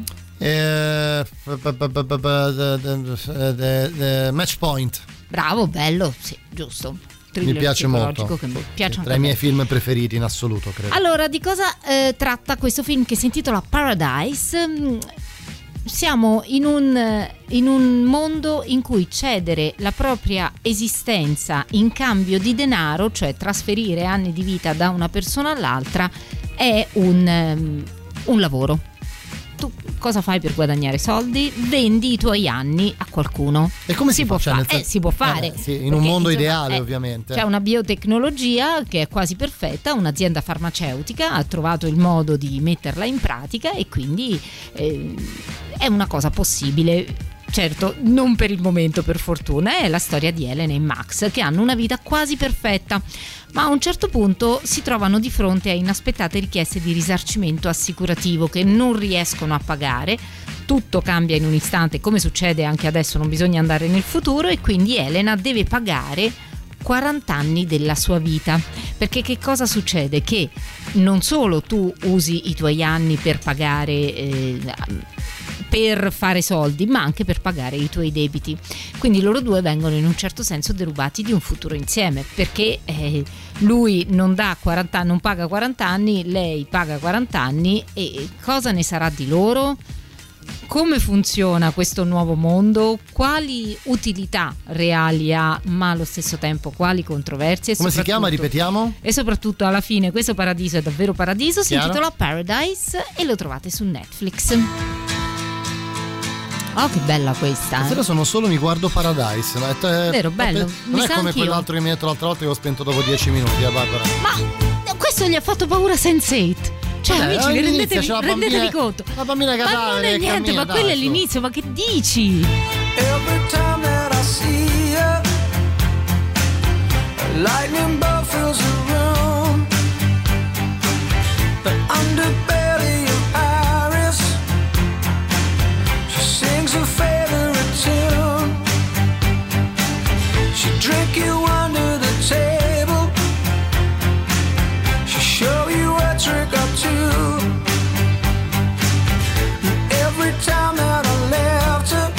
Speaker 3: Match Point.
Speaker 4: Bravo, bello, sì, giusto.
Speaker 3: Mi piace molto,
Speaker 4: che mi piace
Speaker 3: tra i miei film preferiti in assoluto, credo.
Speaker 4: Allora, di cosa tratta questo film che si intitola Paradise? Siamo in un mondo in cui cedere la propria esistenza in cambio di denaro, cioè trasferire anni di vita da una persona all'altra, è un lavoro. Tu cosa fai per guadagnare soldi? Vendi i tuoi anni a qualcuno.
Speaker 3: E come si può fare?
Speaker 4: Si può fare.
Speaker 3: Sì, in un mondo ideale, ovviamente.
Speaker 4: C'è una biotecnologia che è quasi perfetta, un'azienda farmaceutica ha trovato il modo di metterla in pratica e quindi è una cosa possibile. Certo, non per il momento, per fortuna. È la storia di Elena e Max, che hanno una vita quasi perfetta, ma a un certo punto si trovano di fronte a inaspettate richieste di risarcimento assicurativo che non riescono a pagare. Tutto cambia in un istante, come succede anche adesso, non bisogna andare nel futuro, e quindi Elena deve pagare 40 anni della sua vita. Perché che cosa succede? Che non solo tu usi i tuoi anni per pagare per fare soldi, ma anche per pagare i tuoi debiti. Quindi loro due vengono in un certo senso derubati di un futuro insieme, perché lui non paga 40 anni, lei paga 40 anni, e cosa ne sarà di loro? Come funziona questo nuovo mondo? Quali utilità reali ha, ma allo stesso tempo quali controversie?
Speaker 3: Come si chiama? Ripetiamo?
Speaker 4: E soprattutto alla fine questo paradiso è davvero paradiso.
Speaker 3: Chiaro?
Speaker 4: Si intitola Paradise e lo trovate su Netflix. Oh, che bella questa!
Speaker 3: Stasera sono solo mi guardo Paradise.
Speaker 4: Vero, bello.
Speaker 3: Non è come quell'altro che mi ha detto l'altra volta che ho spento dopo 10 minuti, Barbara.
Speaker 4: Ma questo gli ha fatto paura Sense8. Cioè, amici, rendetevi conto.
Speaker 3: La bambina cadavere.
Speaker 4: Ma non è niente, ma quello è l'inizio, ma che dici?
Speaker 5: Every time that I see you, a lightning bolt fills the room. The underbelly of Iris, she sings a favorite tune. She drink you under the table, she show you a trick or two. And every time that I left her,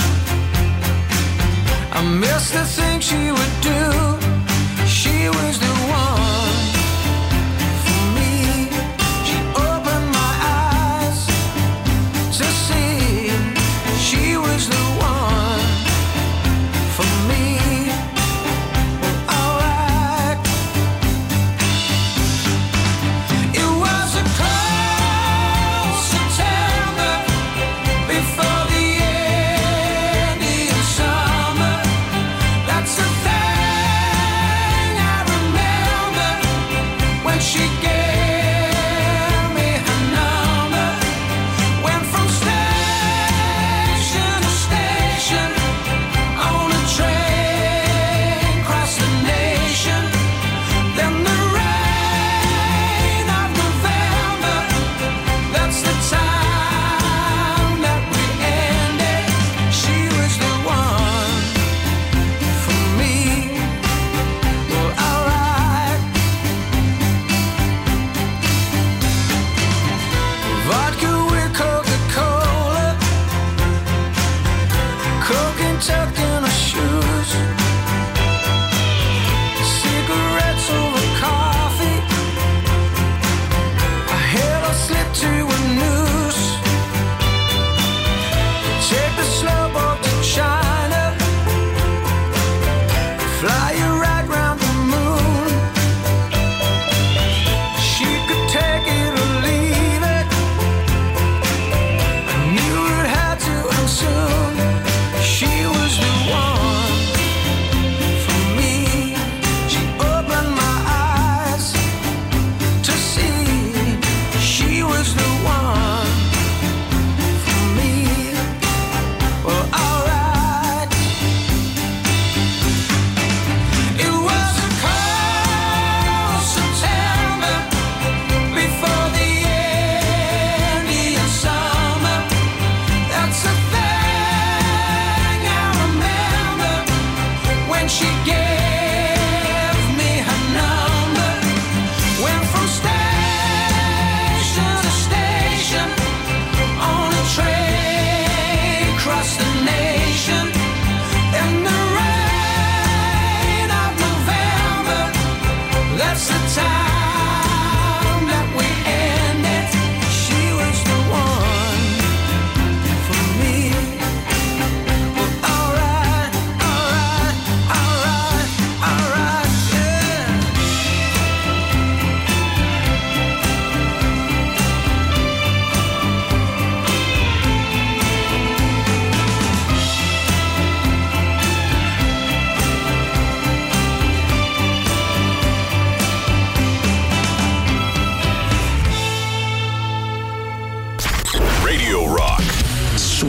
Speaker 5: I miss the things she would do. She was the one.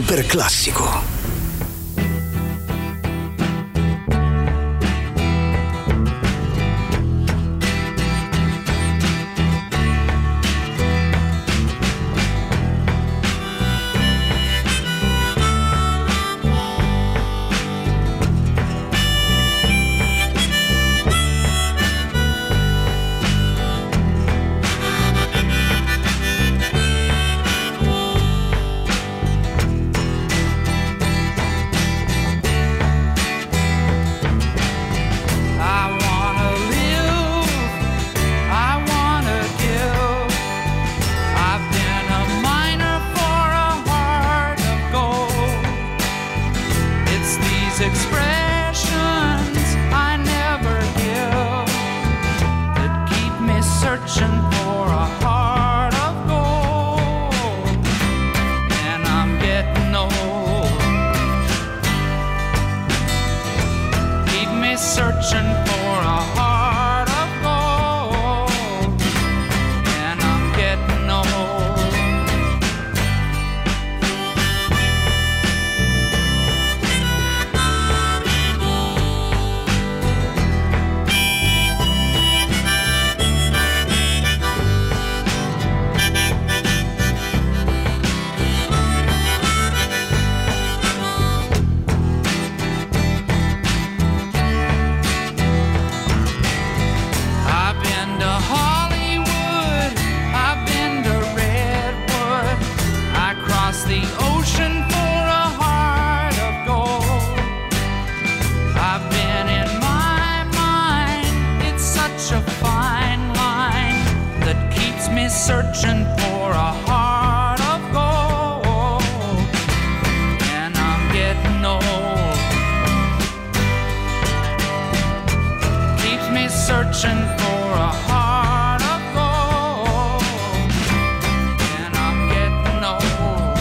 Speaker 1: super classico.
Speaker 13: Searching for a heart of gold, and I'm getting old. Keeps me searching for a heart of gold, and I'm getting old.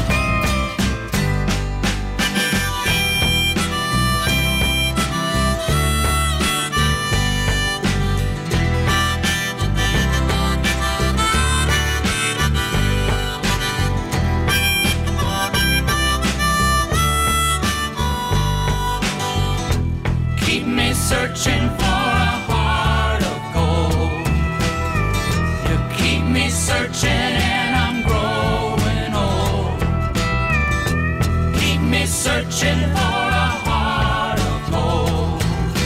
Speaker 13: Searching for a heart of gold. You keep me searching and I'm growing old. Keep me searching for a heart of gold.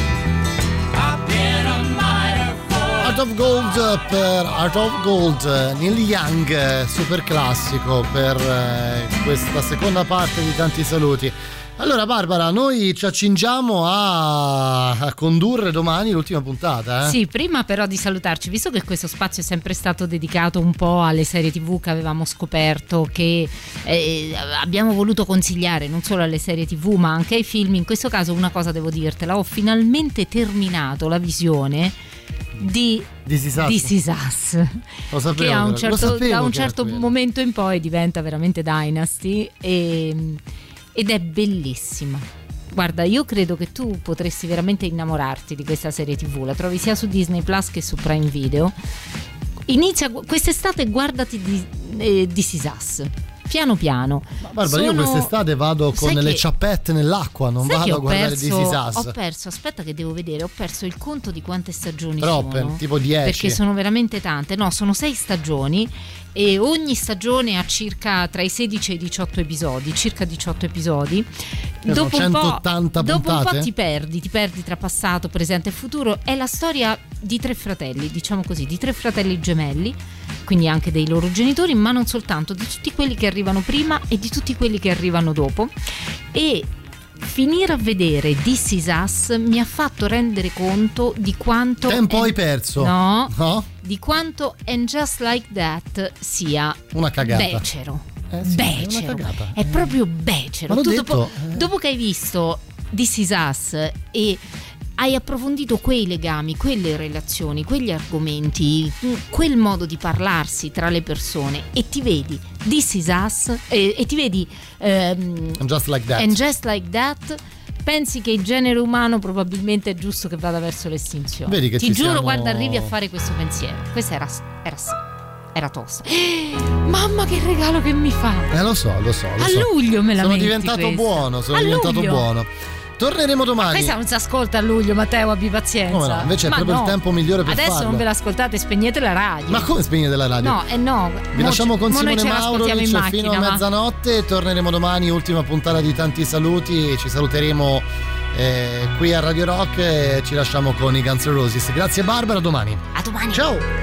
Speaker 13: I've been a miner for
Speaker 3: Heart of Gold per Heart of Gold, Neil Young, super classico per questa seconda parte di Tanti Saluti. Allora Barbara, noi ci accingiamo a condurre domani l'ultima puntata.
Speaker 4: Sì, prima però di salutarci, visto che questo spazio è sempre stato dedicato un po' alle serie TV che avevamo scoperto, che abbiamo voluto consigliare non solo alle serie TV ma anche ai film, in questo caso una cosa devo dirtela, ho finalmente terminato la visione di This Is Us,
Speaker 3: lo sapevo,
Speaker 4: che da un certo momento in poi diventa veramente Dynasty ed è bellissima. Guarda, io credo che tu potresti veramente innamorarti di questa serie TV. La trovi sia su Disney Plus che su Prime Video. Inizia quest'estate, guardati This Is Us. Piano piano.
Speaker 3: Ma Barbara, io quest'estate vado con le ciappette nell'acqua, non vado a guardare This Is Us.
Speaker 4: Ho perso, aspetta che devo vedere, ho perso il conto di quante stagioni
Speaker 3: Troppe,
Speaker 4: sono.
Speaker 3: tipo 10.
Speaker 4: Perché sono veramente tante. No, sono 6 stagioni e ogni stagione ha circa tra i 16 e i 18 episodi, circa 18 episodi.
Speaker 3: Dopo 180
Speaker 4: dopo un po'
Speaker 3: puntate?
Speaker 4: ti perdi tra passato, presente e futuro. È la storia di 3 fratelli, diciamo così, di 3 fratelli gemelli, quindi anche dei loro genitori, ma non soltanto, di tutti quelli che arrivano prima e di tutti quelli che arrivano dopo. E finire a vedere This Is Us mi ha fatto rendere conto di quanto
Speaker 3: tempo hai perso.
Speaker 4: No? Di quanto And Just Like That sia
Speaker 3: una cagata,
Speaker 4: becero.
Speaker 3: Sì,
Speaker 4: becero, è proprio becero.
Speaker 3: Ma l'ho
Speaker 4: Tu
Speaker 3: detto,
Speaker 4: dopo che hai visto This Is Us e hai approfondito quei legami, quelle relazioni, quegli argomenti, quel modo di parlarsi tra le persone, e ti vedi This Is Us e ti vedi
Speaker 3: And Just Like That,
Speaker 4: And Just Like That, pensi che il genere umano probabilmente è giusto che vada verso l'estinzione.
Speaker 3: Vedi che
Speaker 4: ti
Speaker 3: ci
Speaker 4: giuro,
Speaker 3: siamo...
Speaker 4: guarda, arrivi a fare questo pensiero. Questa era era tosta. Mamma, che regalo che mi fa!
Speaker 3: Lo so.
Speaker 4: A luglio me la
Speaker 3: sono
Speaker 4: metti
Speaker 3: diventato
Speaker 4: questa.
Speaker 3: buono,
Speaker 4: A luglio?
Speaker 3: buono. Torneremo domani.
Speaker 4: Questa non si ascolta a luglio, Matteo, abbi pazienza.
Speaker 3: Come no? Invece è proprio il tempo migliore per
Speaker 4: Adesso
Speaker 3: farlo.
Speaker 4: non ve l'ascoltate, spegnete la radio.
Speaker 3: Ma come spegnete la radio?
Speaker 4: No.
Speaker 3: Vi lasciamo con
Speaker 4: noi
Speaker 3: Simone
Speaker 4: ce l'ascoltiamo in
Speaker 3: Maurovic fino a
Speaker 4: macchina, va.
Speaker 3: mezzanotte. Torneremo domani, ultima puntata di tanti saluti. Ci saluteremo qui a Radio Rock e ci lasciamo con i Guns N' Roses. Grazie Barbara, a domani.
Speaker 4: A domani.
Speaker 3: Ciao.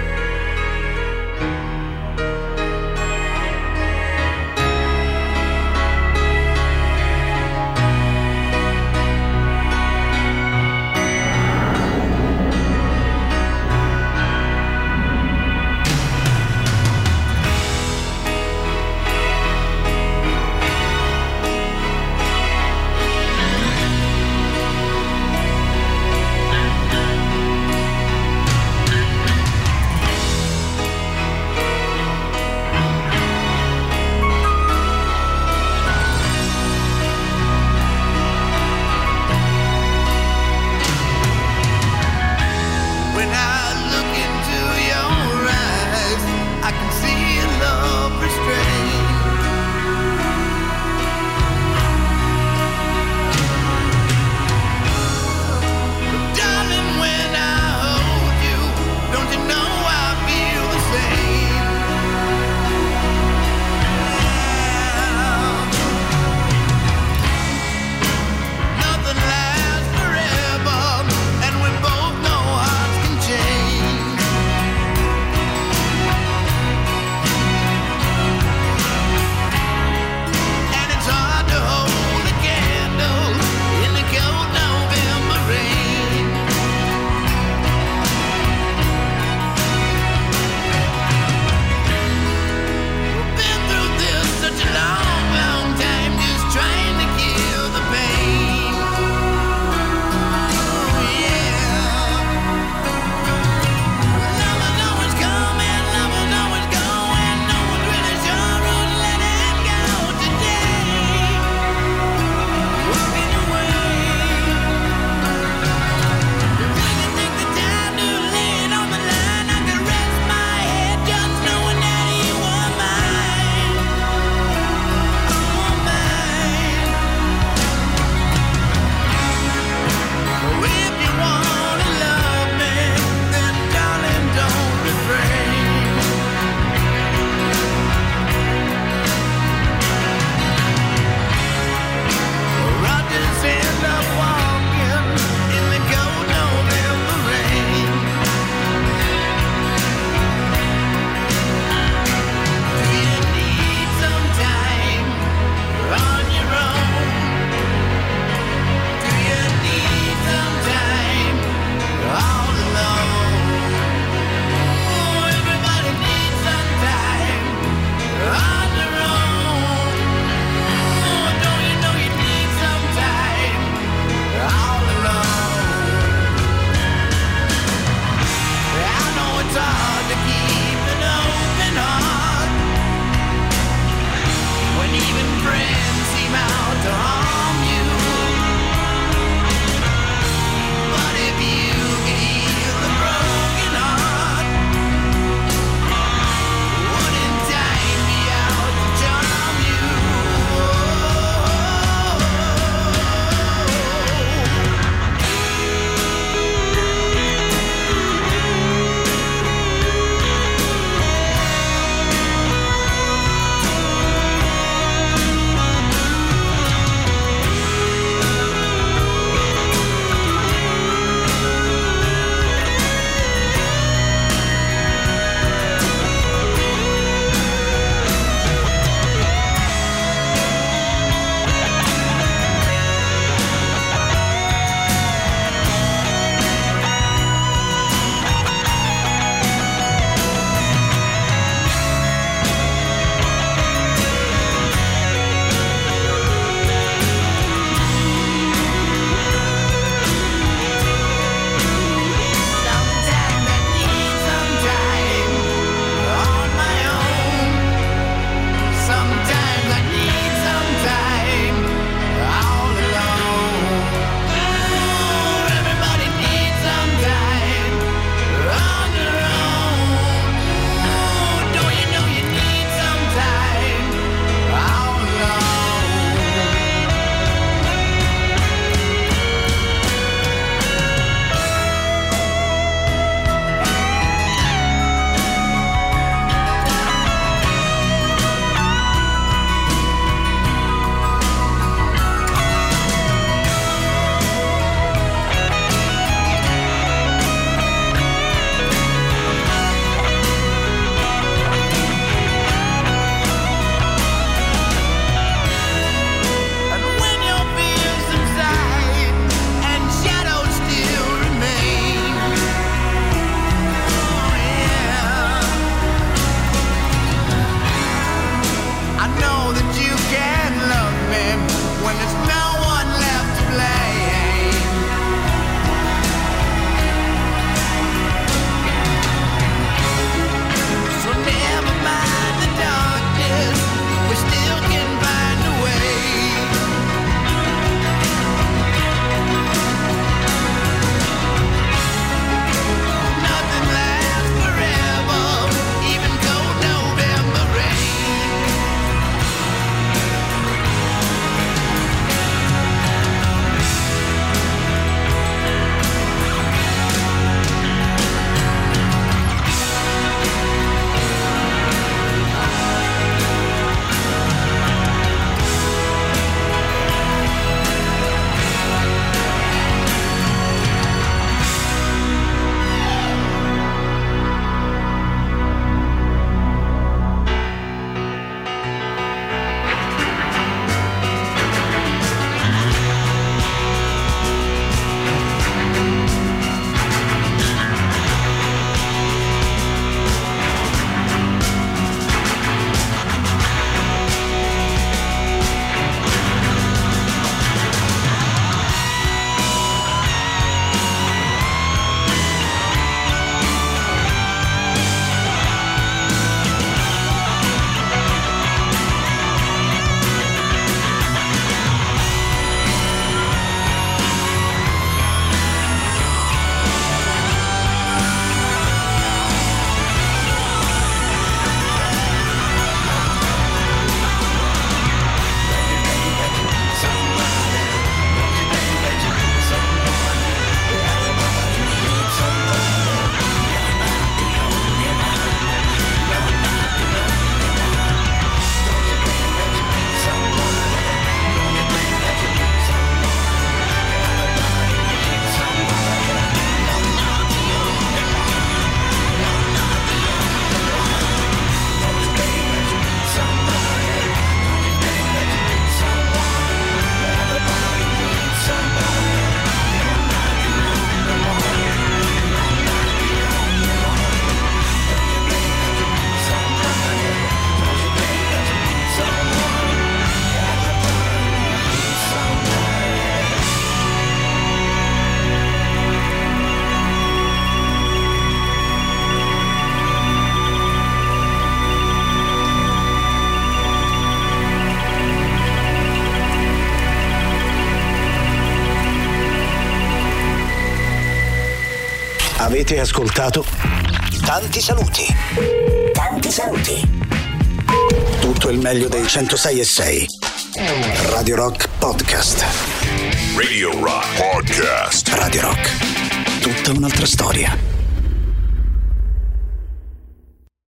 Speaker 1: Avete ascoltato Tanti saluti. Tanti saluti. Tutto il meglio dei 106.6 Radio Rock Podcast.
Speaker 2: Radio Rock Podcast.
Speaker 1: Radio Rock. Tutta un'altra storia.